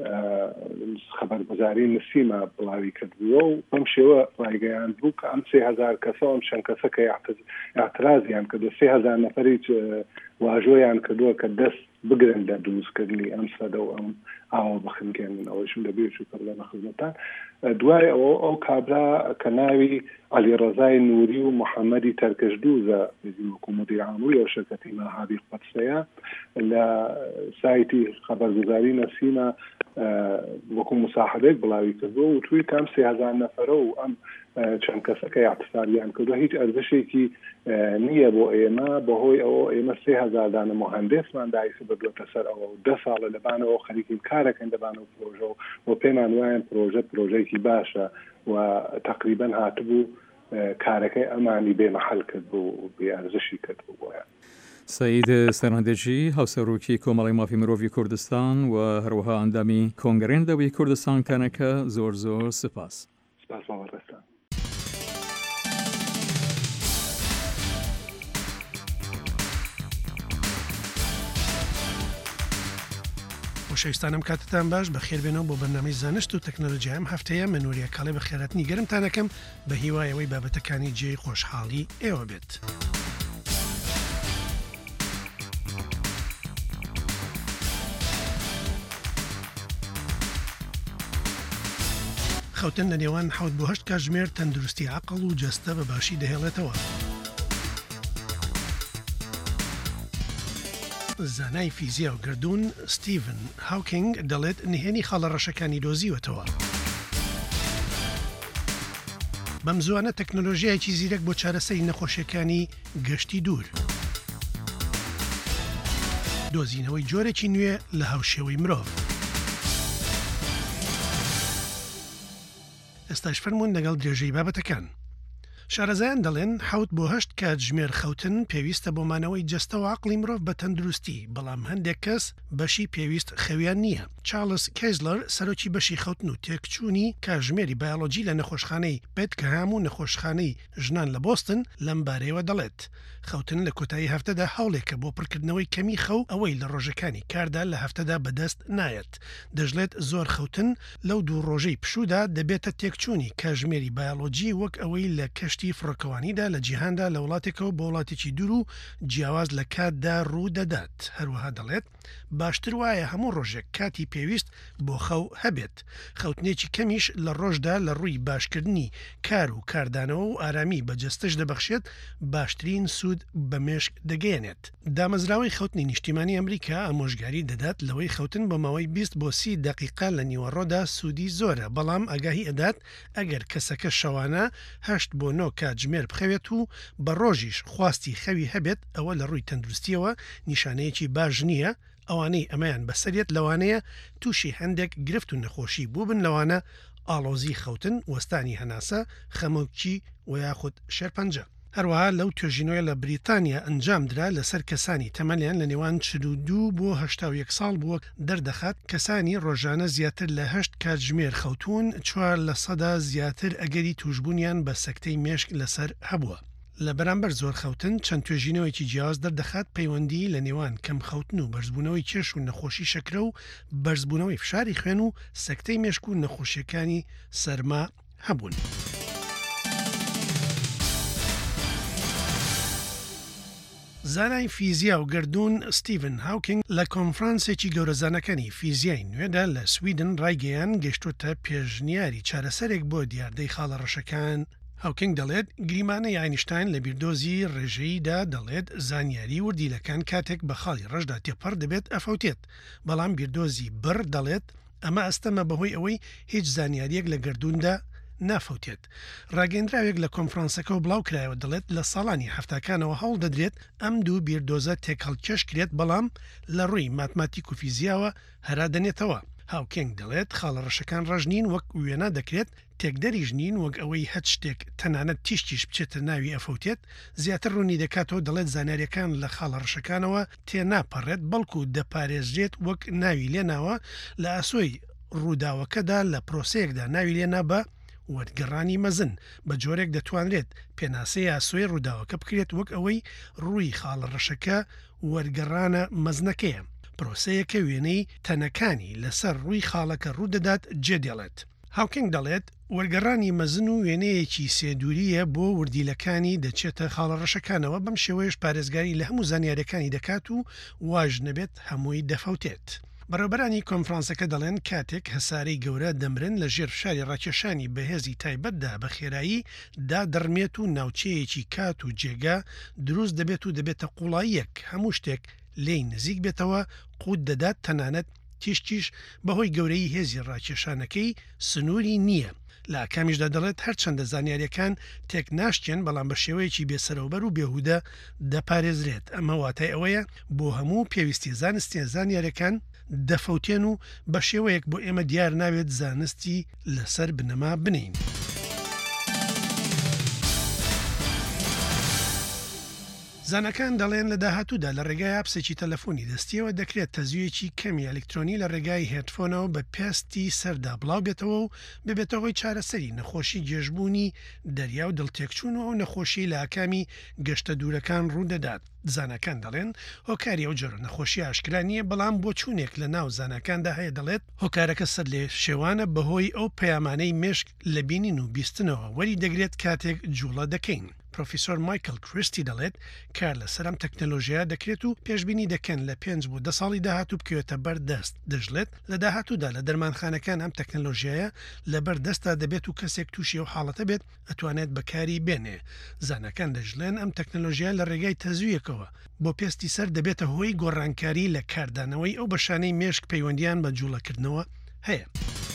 خەبەرگوزاری نسیمە بڵاوی کردبووە و بەم شێوە ڕایگەیان بوو کە ئەم سێ هەزار کەسە ئەم چەند کەسە کە ئاعترازیان کردو سێ هەزار نەفەری واژۆیان کردووە کە دەست بگرن لە دروستکردنی ئەم سەدە و ئەم ئاوە بخنکێنن ئەوەشم لەبێ کە لە خزمەتان دوای ئەوە ئەو کابرا کە ناوی عەلیڕەزای نووری و محەممەدی تەرکەشدووزە وەکو مدیر عاملی ئەو شرکەتی ماهابی قودسەیە لە سایتی خەبەرگوزاری نەسیمە وەکو مساحبێک بڵاوی کردووە و توی کام سێ هەزار نەفەرە و ئەم چەند کەسەکە اعتساریان کردووە هیچ ئەرزشێکی نییە بۆ ئێمە بەهۆی ئەوە ئێمە سێ هەزار دانە مهندسمان دایسە بردووەتە سەر ئەوە و دە ساڵە لەبانەوە خەریکین کارەکەن دەبانەوە پرۆژە و پێمان وایەن پرۆژە پرۆژەیەکی باشە و تقریبا هاتبوو کارەکەی ئەمانی بێمەحەل کرد بوو و بێ ئەرزشی کرد بوو بۆیان سعید سەرهەندێکی هاوسەرۆکی کۆمەڵی مافی مرۆڤی کوردستان و هەروەها ئەندامی کۆنگرێندەوەی کوردستان کانەکە زۆر زۆر سپاس. سپاس باوەڕێستان. خۆشەویستانم کاتتان باش بە خێربێنەوە بۆ بەرنامەی زانست و تەکنۆلۆژیام هەفتەیە من نوریە کاڵێ بە خێراتنی گەرمتانەکەم بە هیوایەوەی بابەتەکانی جێی خۆشحاڵی ئێوە بێت. خەوتن لە نێوان حەوت بۆ هەشت کاتژمێر تەندروستی عەقڵ و جەستە بە باشی دەهێڵێتەوە. زانای فیزیا و گردون ستیڤن هاوکینگ دەڵێت نهێنی خاڵە ڕەشەکانی دۆزیوەتەوە. بەم زوانە تەکنۆلۆژیایکی زیرەک بۆ چارەسەری نەخۆشیەکانی گەشتی دوور. دۆزینەوەی جۆرێکی نوێ لە هاوشێوەی مرۆڤ. ئێستاش فەرموون لەگەڵ درێژەی بابەتەکان. شارەزایان دەڵێن حەوت بۆ هەشت کاتژمێر خەوتن پێویستە بۆمانەوەی جەستە و عەقڵی مرۆڤ بە تەندروستی بەڵام هەندێک کەس بەشی پێویست خەویان نییە. چارلز کەیزلەر سەرۆکی بەشی خەوتن و تێکچوونی کاتژمێری بایۆلۆجی لە نەخۆشخانەی بێتکەهام و نەخۆشخانەی ژنان لە بۆستن لەم بارەیەوە دەڵێت خەوتن لە کۆتایی هەفتەدا هەوڵێکە بۆ پڕکردنەوەی کەمی خەو ئەوەی لە ڕۆژەکانی کاردا لە هەفتەدا بەدەست نایەت. دەژڵێت زۆر خەوتن لەو دوو ڕۆژەی پشوودا دەبێتە تێکچوونی کاتژمێری بایۆلۆجی وەک ئەوەی لە کەشتی فڕۆکەوانیدا لە جیهاندا لە وڵاتێکەوە بە وڵاتێکی دوور و جیاواز لە کاتدا ڕوو دەدات. هەروەها دەڵێت باشتر وایە هەموو ڕۆژێک کاتی پێویست بۆ خەو هەبێت. خەوتنێکی کەمیش لە ڕۆژدا لە ڕووی باشکردنی کار و کاردانەوە و ئارامی بە جەستەش دەبەخشێت باشترین سوود بە مێشک دەگەێنێت. دامەزراوەی خەوتنی نیشتیمانی ئەمریکا ئامۆژگاری دەدات لەوەی خەوتن بە ماوەی بیست بۆ سی دقیقا لە نیوەڕۆدا سوودی زۆرە بەڵام ئاگاهی ئەدات ئەگەر کەسەکە شەوانە هەشت بۆ نۆ کاتژمێر بخەوێت و بە ڕۆژیش خواستی خەوی هەبێت ئەوە لە ڕووی تەندروستیەوە نیشانەیەکی باش نییە. ئەوانەی ئەمەیان بەسەرێت لەوانەیە تووشی هەندێک گرفت و نەخۆشی بوو بن لەوانە ئاڵۆزی خەوتن وەستانی هەناسە خەمۆکی و یاخود شێرپەنجە. هەروەها لەو توێژینۆیە لە بریتانیا ئەنجام درا لەسەر کەسانی تەمەنیان لە نێوان چل و دوو بۆ هەشتا و یەک ساڵ بووە دەردەخات کەسانی ڕۆژانە زیاتر لە هەشت کاتژمێر خەوتون چوار لە سەدا زیاتر ئەگەری توشببوونیان بە سەکتەی مێشک لەسەر هەبووە. لە بەرامبەر زۆر خەوتن چەند توێژینەوەیکی جیاواز دەردەخات پەیوەندی لە نێوان کەم خەوتن و بەرزبوونەوەی چێش و نەخۆشی شەکرە و بەرزبوونەوەی فشاری خوێن و سەکتەی مێشک و نەخۆشیەکانی سەرما هەبوون. زانای فیزیا و گردون ستیڤن هاوکینگ لە کۆنفرانسێکی گەورەزانەکانی فیزیای نوێدا لە سویدن ڕایگەیان گەشتوتە پێشنیاری چارەسەرێک بۆ دیاردەی خاڵە ڕەشەکان. هاوکینگ دەڵێت گریمانەی ئاینشتاین لە بیردۆزی ڕێژەییدا دەڵێت زانیاری وردیلەکان کاتێک بە خاڵی ڕەشدا تێپەڕ دەبێت ئەفەوتێت، بەڵام بیردۆزی بڕ دەڵێت ئەمە ئەستەمە بەهۆی ئەوەی هیچ زانیاریەک لە گردووندا نافەوتێت. ڕاگەندراوێک لە کۆنفرانسەکە و بڵاو کرایەوە دەڵێت لە ساڵانی هەفتاکانەوە هەوڵ دەدرێت ئەم دوو بیردۆزە تێکەڵکێش کرێت، بەڵام لە ڕووی ماتماتیک و فیزیاوە هەرا دەنێتەوە. هاوکینگ دەڵێت خاڵە ڕەشەکان ڕژنین وەک وێنە دەکرێت تێکدەری ژنین وەک ئەوەی هەچ شتێک تەنانەت تیشتیش بچێتە ناوی ئەفەوتێت زیاتر ڕوونی دەکاتەوە. دەڵێت زاناریەکان لە خاڵە ڕەشەکانەوە تێناپەڕێت بەڵکو دەپارێزرێت وەک ناوی لێناوە لە ئاسۆی ڕووداوەکەدا لە پرۆسەیەکدا ناوی لێنا بە وەرگەڕانی مەزن بە جۆرێک دەتوانرێت پێناسەی ئاسۆی ڕووداوەکە بکرێت وەک ئەوەی ڕووی خاڵە ڕەشەکە وەرگەڕانە مەزنەکەیە. پرۆسەیەکە وێنەی تەنەکانی لەسەر ڕووی خاڵەکە ڕوودەدات جێدێڵێت. هاوکینگ دەڵێت وەرگەڕانی مەزن و وێنەیەکی سێدوریە بۆ وردیلەکانی دەچێتە خاڵە ڕەشەکانەوە، بەم شێوەیەش پارێزگاری لە هەموو زانیاریەکانی دەکات و واژ نەبێت هەمووی دەفەوتێت. بەڕێوەبەرانی کۆنفرانسەکە دەڵێن کاتێک هەسارەی گەورە دەمرن لە ژێر فشاری ڕاکێشانی بەهێزی تایبەتدا بە خێرایی دادڕمێت و ناوچەیەکی کات و جێگا دروست دەبێت و دەبێتە قوڵاییەک هەموو شتێک لێی نزیک بێتەوە قوت دەدات، تەنانەت تیشتیش بەهۆی گەورەی هێزی ڕاکێشانەکەی سنووری نییە. لە ئاکامیشدا دەڵێت هەرچەندە زانیاریەکان تێک ناشتێن، بەڵام بە شێوەیەکی بێسەرەوبەر و بێهودە دەپارێزرێت. ئەمە واتای ئەوەیە بۆ هەموو پێویستی زانستیە زانیاریەکان دەفەوتێن و بە شێوەیەک بۆ ئێمە دیار ناوێت زانستی لەسەر بنەما بنین. زانەکان دەڵێن لە داهاتوودا لە ڕێگای ئاپسێکی تەلەفۆنی دەستیەوە دەکرێت تەزویەکی کەمی ئەلکترۆنی لە ڕێگای هێدفۆنەوە بە پێستی سەردا بڵاو بێتەوە و ببێتەوەی چارەسەری نەخۆشی گێژبوونی دەریا و دڵتێکچوون و نەخۆشی لە ئاکامی گەشتە دوورەکان ڕوودەدات. زانەکان دەڵێن هۆکاری ئەو جۆرە نەخۆشی ئاشکرا نییە، بەڵام بۆ چوونێک لە ناو زانەکاندا هەیە. دەڵێت هۆکارەکە سەر لێ شێوانە بەهۆی ئەو پەیامانەی مێشک لە بینین و بیستنەوە وەری دەگرێت کاتێک جوڵە دەکەین. پرۆفیسۆر مایکل کریستی دەڵێت کار لە سەرم تەکنەلۆژیا دەکرێت و پێشبینی دەکەن لە پێنج بۆ دە ساڵی داهاتوو بکەوێتە بەردەست. دەژڵێت لە داهاتوودا لە دەرمانخانەکان ئەم تەکنەلۆژیایە لە بەردەستا دەبێت و کەسێک تووشی و حاڵەتە بێت ئەتوانێت بەکاری بێنێ. زانەکان دەژڵێن ئەم تەکنەلۆژیا لە ڕێگای تەزویەکەوە بۆ پێستی سەر دەبێتە هۆی گۆڕانکاری لە کاردانەوەی ئەو بەشانەی مێشک پەیوەندیان بە جوڵەکردنەوە هەیە.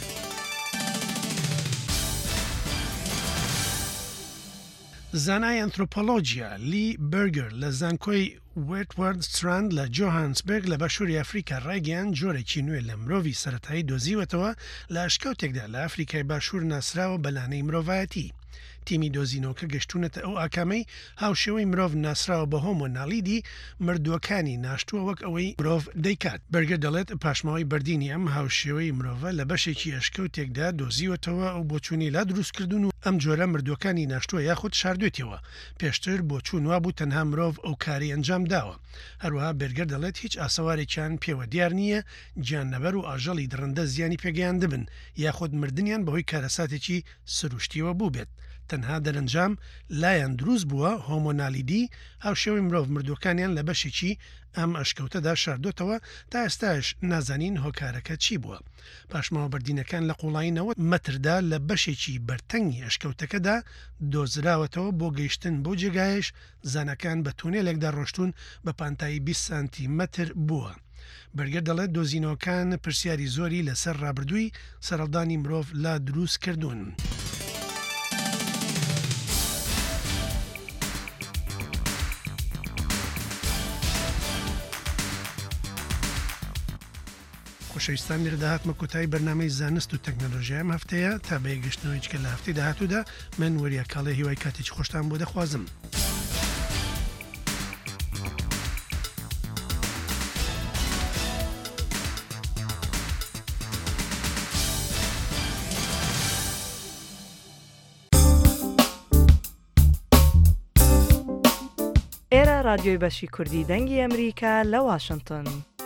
زانای ئەنترۆپۆلۆژیا لی بەرگەر لە زانکۆی وێتوارد ستراند لە جۆهانسبرگ لە بەشوری ئەفریقا ڕایگەیان جۆرێکی نوێ لە مرۆڤی سەرەتایی دۆزیوەتەوە لە ئەشکەوتێکدا لە ئەفریقای باشوور ناسراوە بەلانەی مرۆڤایەتی. تیمی دۆزینەوەکە گەشتونەتە ئەو ئاکامەی هاوشێوەی مرۆڤ ناسراوە بە هۆمۆنالیدی مردووەکانی ناشتووە وەک ئەوەی مرۆڤ دەیکات. بەرگە دەڵێت پاشماوەی بەردینی ئەم هاوشێوەی مرۆڤە لە بەشێکی ئەشکەوتێکدا دۆزیوەتەوە ئەو بۆچوونی لا دروستکردون و ئەم جۆرە مردووەکانی ناشتووە یاخود شاردوێتەوە. پێشتر بۆچوون وابوو تەنها مرۆڤ ئەو کاری ئەنجام داوە. هەروەها بەرگەر دەڵێت هیچ ئاسەوارێکیان پێوە دیار نییە گیاننەبەر و ئاژەڵی درڕندە زیانی پێگەیان دەبن یاخود مردنیان بەهۆی کارەساتێکی سروشتیوە بوو بێت. تەنها دەرەنجام لایەن دروست بووە هۆمۆنالیدی هاوشێوەی مرۆڤ مردووەکانیان لە بەشێکی ئەم ئەشکەوتەدا شاردۆتەوە تا ئێستاش نازانین هۆکارەکە چی بووە. پاشماوە بەردینەکان لە قوڵاینەوە مەتردا لە بەشێکی بەرتەنگی ئەشکەوتەکەدا دۆزراوەتەوە بۆ گەیشتن بۆ جێگایش زانەکان بە تونێلێکدا ڕۆشتون بە پانتایی بیست سانتیمەتر بووە. بەرگەر دەڵێت دۆزینەوەکان پرسیاری زۆری لەسەر ڕابردووی سەرەڵدانی مرۆڤ لا دروست کردوون. خۆشەویستان لێرە داهاتمە کۆتایی بەرنامەی زانست و تەکنەلۆژیای ئەم هەفتەیە تا بە یەکگەشتنەوەیچکە لە هەفتەی داهاتوودا من وەریا کاڵێ هیوای کاتێکی خۆشتان بۆ دەخوازم. رادیۆی بەشی کوردی دەنگی ئەمریکا لە واشنگتن.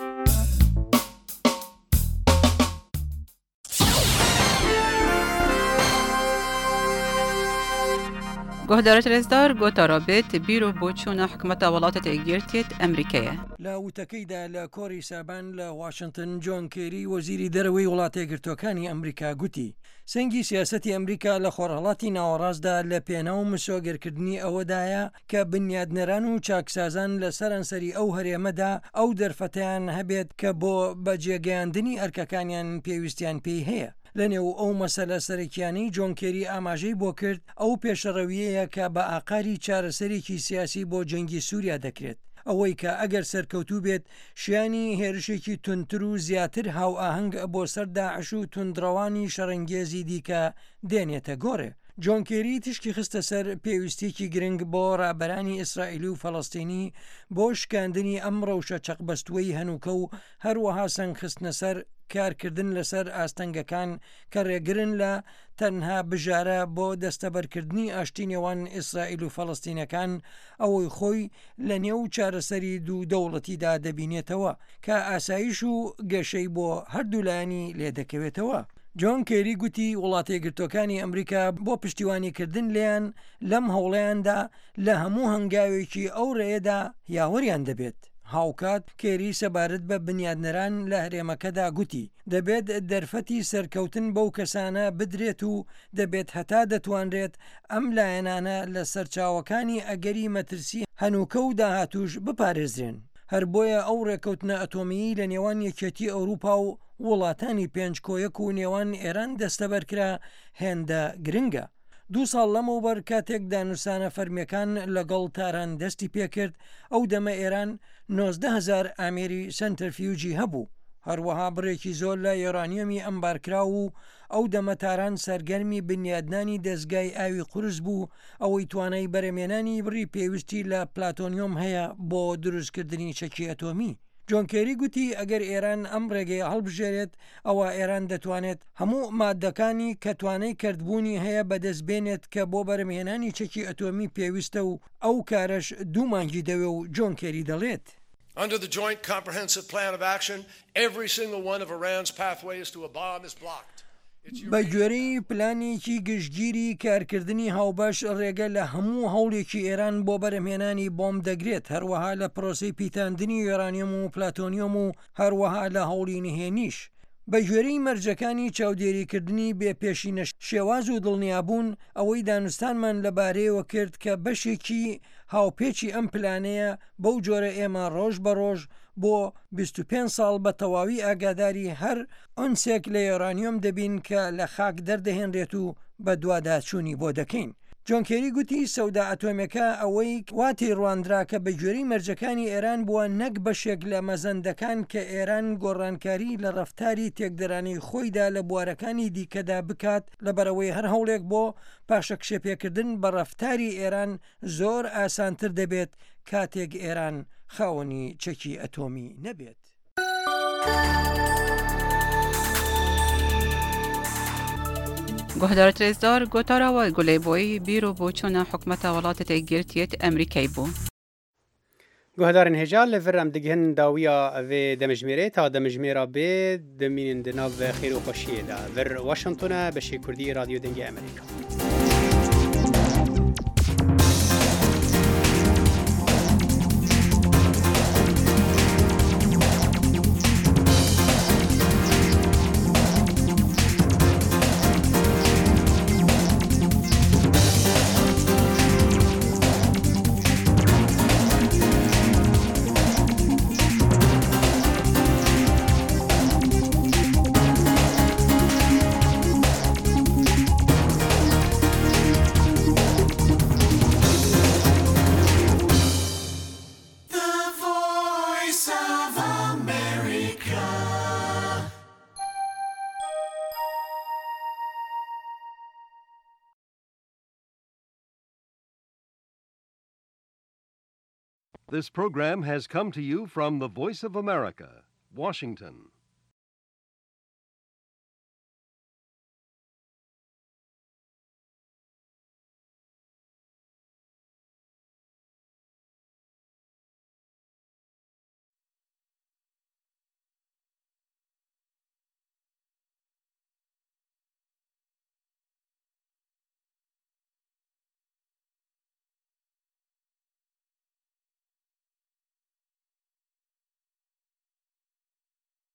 گۆهدارە رێزدار گۆتارا بێت بیرۆ بۆ چوونە حکومەتە وڵاتە تێگیرتێت ئەمریکایە. لە وتەکەیدا لە کۆری سابان لە واشنگتن جۆن کێری وەزیری دەرەوەی وڵاتە یەکگرتووەکانی ئەمریکا گوتی سەنگی سیاسەتی ئەمریکا لە خۆرهەڵاتی ناوەڕاستدا لە پێناو مسۆگەرکردنی ئەوەدایە کە بنیادنەران و چاکسازان لە سەرانسەری ئەو هەرێمەدا ئەو دەرفەتیان هەبێت کە بۆ بەجێگەیاندنی ئەرکەکانیان پێویستیان پێی هەیە. لەنێو ئەو مەسەلە سەرکیانی جۆن کێری ئاماژەی بۆ کرد ئەو پێشەڕەویەیە کە بە ئاقاری چارەسەرێکی سیاسی بۆ جەنگی سووریا دەکرێت ئەوەی کە ئەگەر سەرکەوتوو بێت شیانی هێرشێکی تونتر و زیاتر هاو ئاهەنگ بۆ سەر داعش و توندڕەوانی شەڕەنگێزی دیکە دێنێتە گۆڕێ. جۆن کێری تشکی خستە سەر پێویستێکی گرنگ بۆ ڕابەرانی ئیسرائیلی و فەڵەستینی بۆ شکاندنی ئەم ڕەوشە چەقبەستووەی هەنووکە و هەروەها سەنگ خستنە سەر کارکردن لەسەر ئاستەنگەکان کە ڕێگرن لە تەنها بژارە بۆ دەستەبەرکردنی ئاشتی نێوان ئیسرائیل و فەڵەستینەکان ئەوەی خۆی لە نێو چارەسەری دوو دەوڵەتیدا دەبینێتەوە کە ئاسایش و گەشەی بۆ هەردوولایانی لێ دەکەوێتەوە. جۆن کێری گوتی وڵاتە یەکگرتووەکانی ئەمریکا بۆ پشتیوانیکردن لیان لەم هەوڵەیاندا لە هەموو هەنگاوێکی ئەو ڕێیەدا یاوەریان دەبێت. هاوکات کێری سەبارەت بە بنیادنەران لە هەرێمەکەدا گوتی دەبێت دەرفەتی سەرکەوتن بەو کەسانە بدرێت و دەبێت هەتا دەتوانرێت ئەم لایەنانە لە سەرچاوەکانی ئەگەری مەترسی هەنووکە و داهاتوش بپارێزرێن. هەر بۆیە ئەو ڕێکەوتنە ئەتۆمی لە نێوان یەکێتی ئەوروپا و وڵاتانی پێنج کۆیەک و نێوان ئێران دەستەبەرکرا هێندە گرنگە. دوو ساڵ لەمەوبەر کاتێک دانووسانە فەرمیەکان لەگەڵ تاران دەستی پێکرد ئەو دەمە ئێران نۆزدە هەزار ئامێری سنتەرفیوجی هەبوو. هەروەها بڕێکی زۆر لە یۆرانیۆمی ئەمبارکرا و ئەو دەمەتاران سەرگەرمی بنیادنانی دەستگای ئاوی قورس بوو ئەوەی توانای بەرەمێنانی بڕی پێویستی لە پلاتۆنیۆم هەیە بۆ دروستکردنی چەکی ئەتۆمی. جۆن کێری گوتی ئەگەر ئێران ئەم ڕێگەی هەڵبژێرێت ئەوە ئێران دەتوانێت هەموو مادەکانی کە توانای کردبوونی هەیە بەدەستبێنێت کە بۆ بەرەمهێنانی چەکی ئەتۆمی پێویستە و ئەو کارەش دوو مانگی دەوێ و جۆن کێری دەڵێت. Under the Joint Comprehensive Plan of Action, every single one of Iran's pathways to a bomb is blocked. بە گوێرەی پلانێکی گشتگیری کارکردنی هاوبەش ڕێگە لە هەموو هەوڵێکی ئێران بۆ بەرەمهێنانی بۆم دەگرێت هەروەها لە پرۆسی پیتاندنی یۆرانیۆم و پلاتۆنیۆم و هەروەها لە هەوڵی نهێنیش. بە گوێرەی مەرجەکانی چاودێریکردنی بێپێشینە شێواز و دڵنیابوون ئەوەی دانوستانمان لەبارەیەوە کرد کە بەشێکی هاوپێچی ئەم پلانەیە بەو جۆرە ئێمە ڕۆژ بە ڕۆژ بۆ بیست و پێنج ساڵ بە تەواوی ئاگاداری هەر ئۆنسێک لە یۆرانیۆم دەبین کە لە خاک دەردەهێنرێت و بە دوواداچوونی بۆ دەکەین. جۆن کێری گوتی سەودا ئەتۆمەکە ئەوەی واتی ڕواندرا کە بە گوێرەی مەرجەکانی ئێران بووە نەک بەشێک لە مەزەندەکان کە ئێران گۆڕانکاری لە ڕەفتاری تێکدەرانی خۆیدا لە بوارەکانی دیکەدا بکات لەبەرەوەی هەر هەوڵێک بۆ پاشە کشێپێکردن بە ڕەفتاری ئێران زۆر ئاسانتر دەبێت کاتێک ئێران خاوەنی چەکی ئەتۆمی نەبێت. گۆهدارە رێزدار گۆتاراوە گولەیبۆی بیرۆ بۆ چوونە حکومەتە وڵاتە تێگیرتێت ئەمریکای بوو. گۆهدارن هێژا لە ڤرم دگهن داویە ئەvê دەمەژمێرێ تا دەمەژمێرە بێ دەمینن دناو خێر و خۆشیێدا ڤر واشنگتنە بەشی کوردی رادیۆ دەنگی ئەمریکا. This program has come to you from the Voice of America, Washington.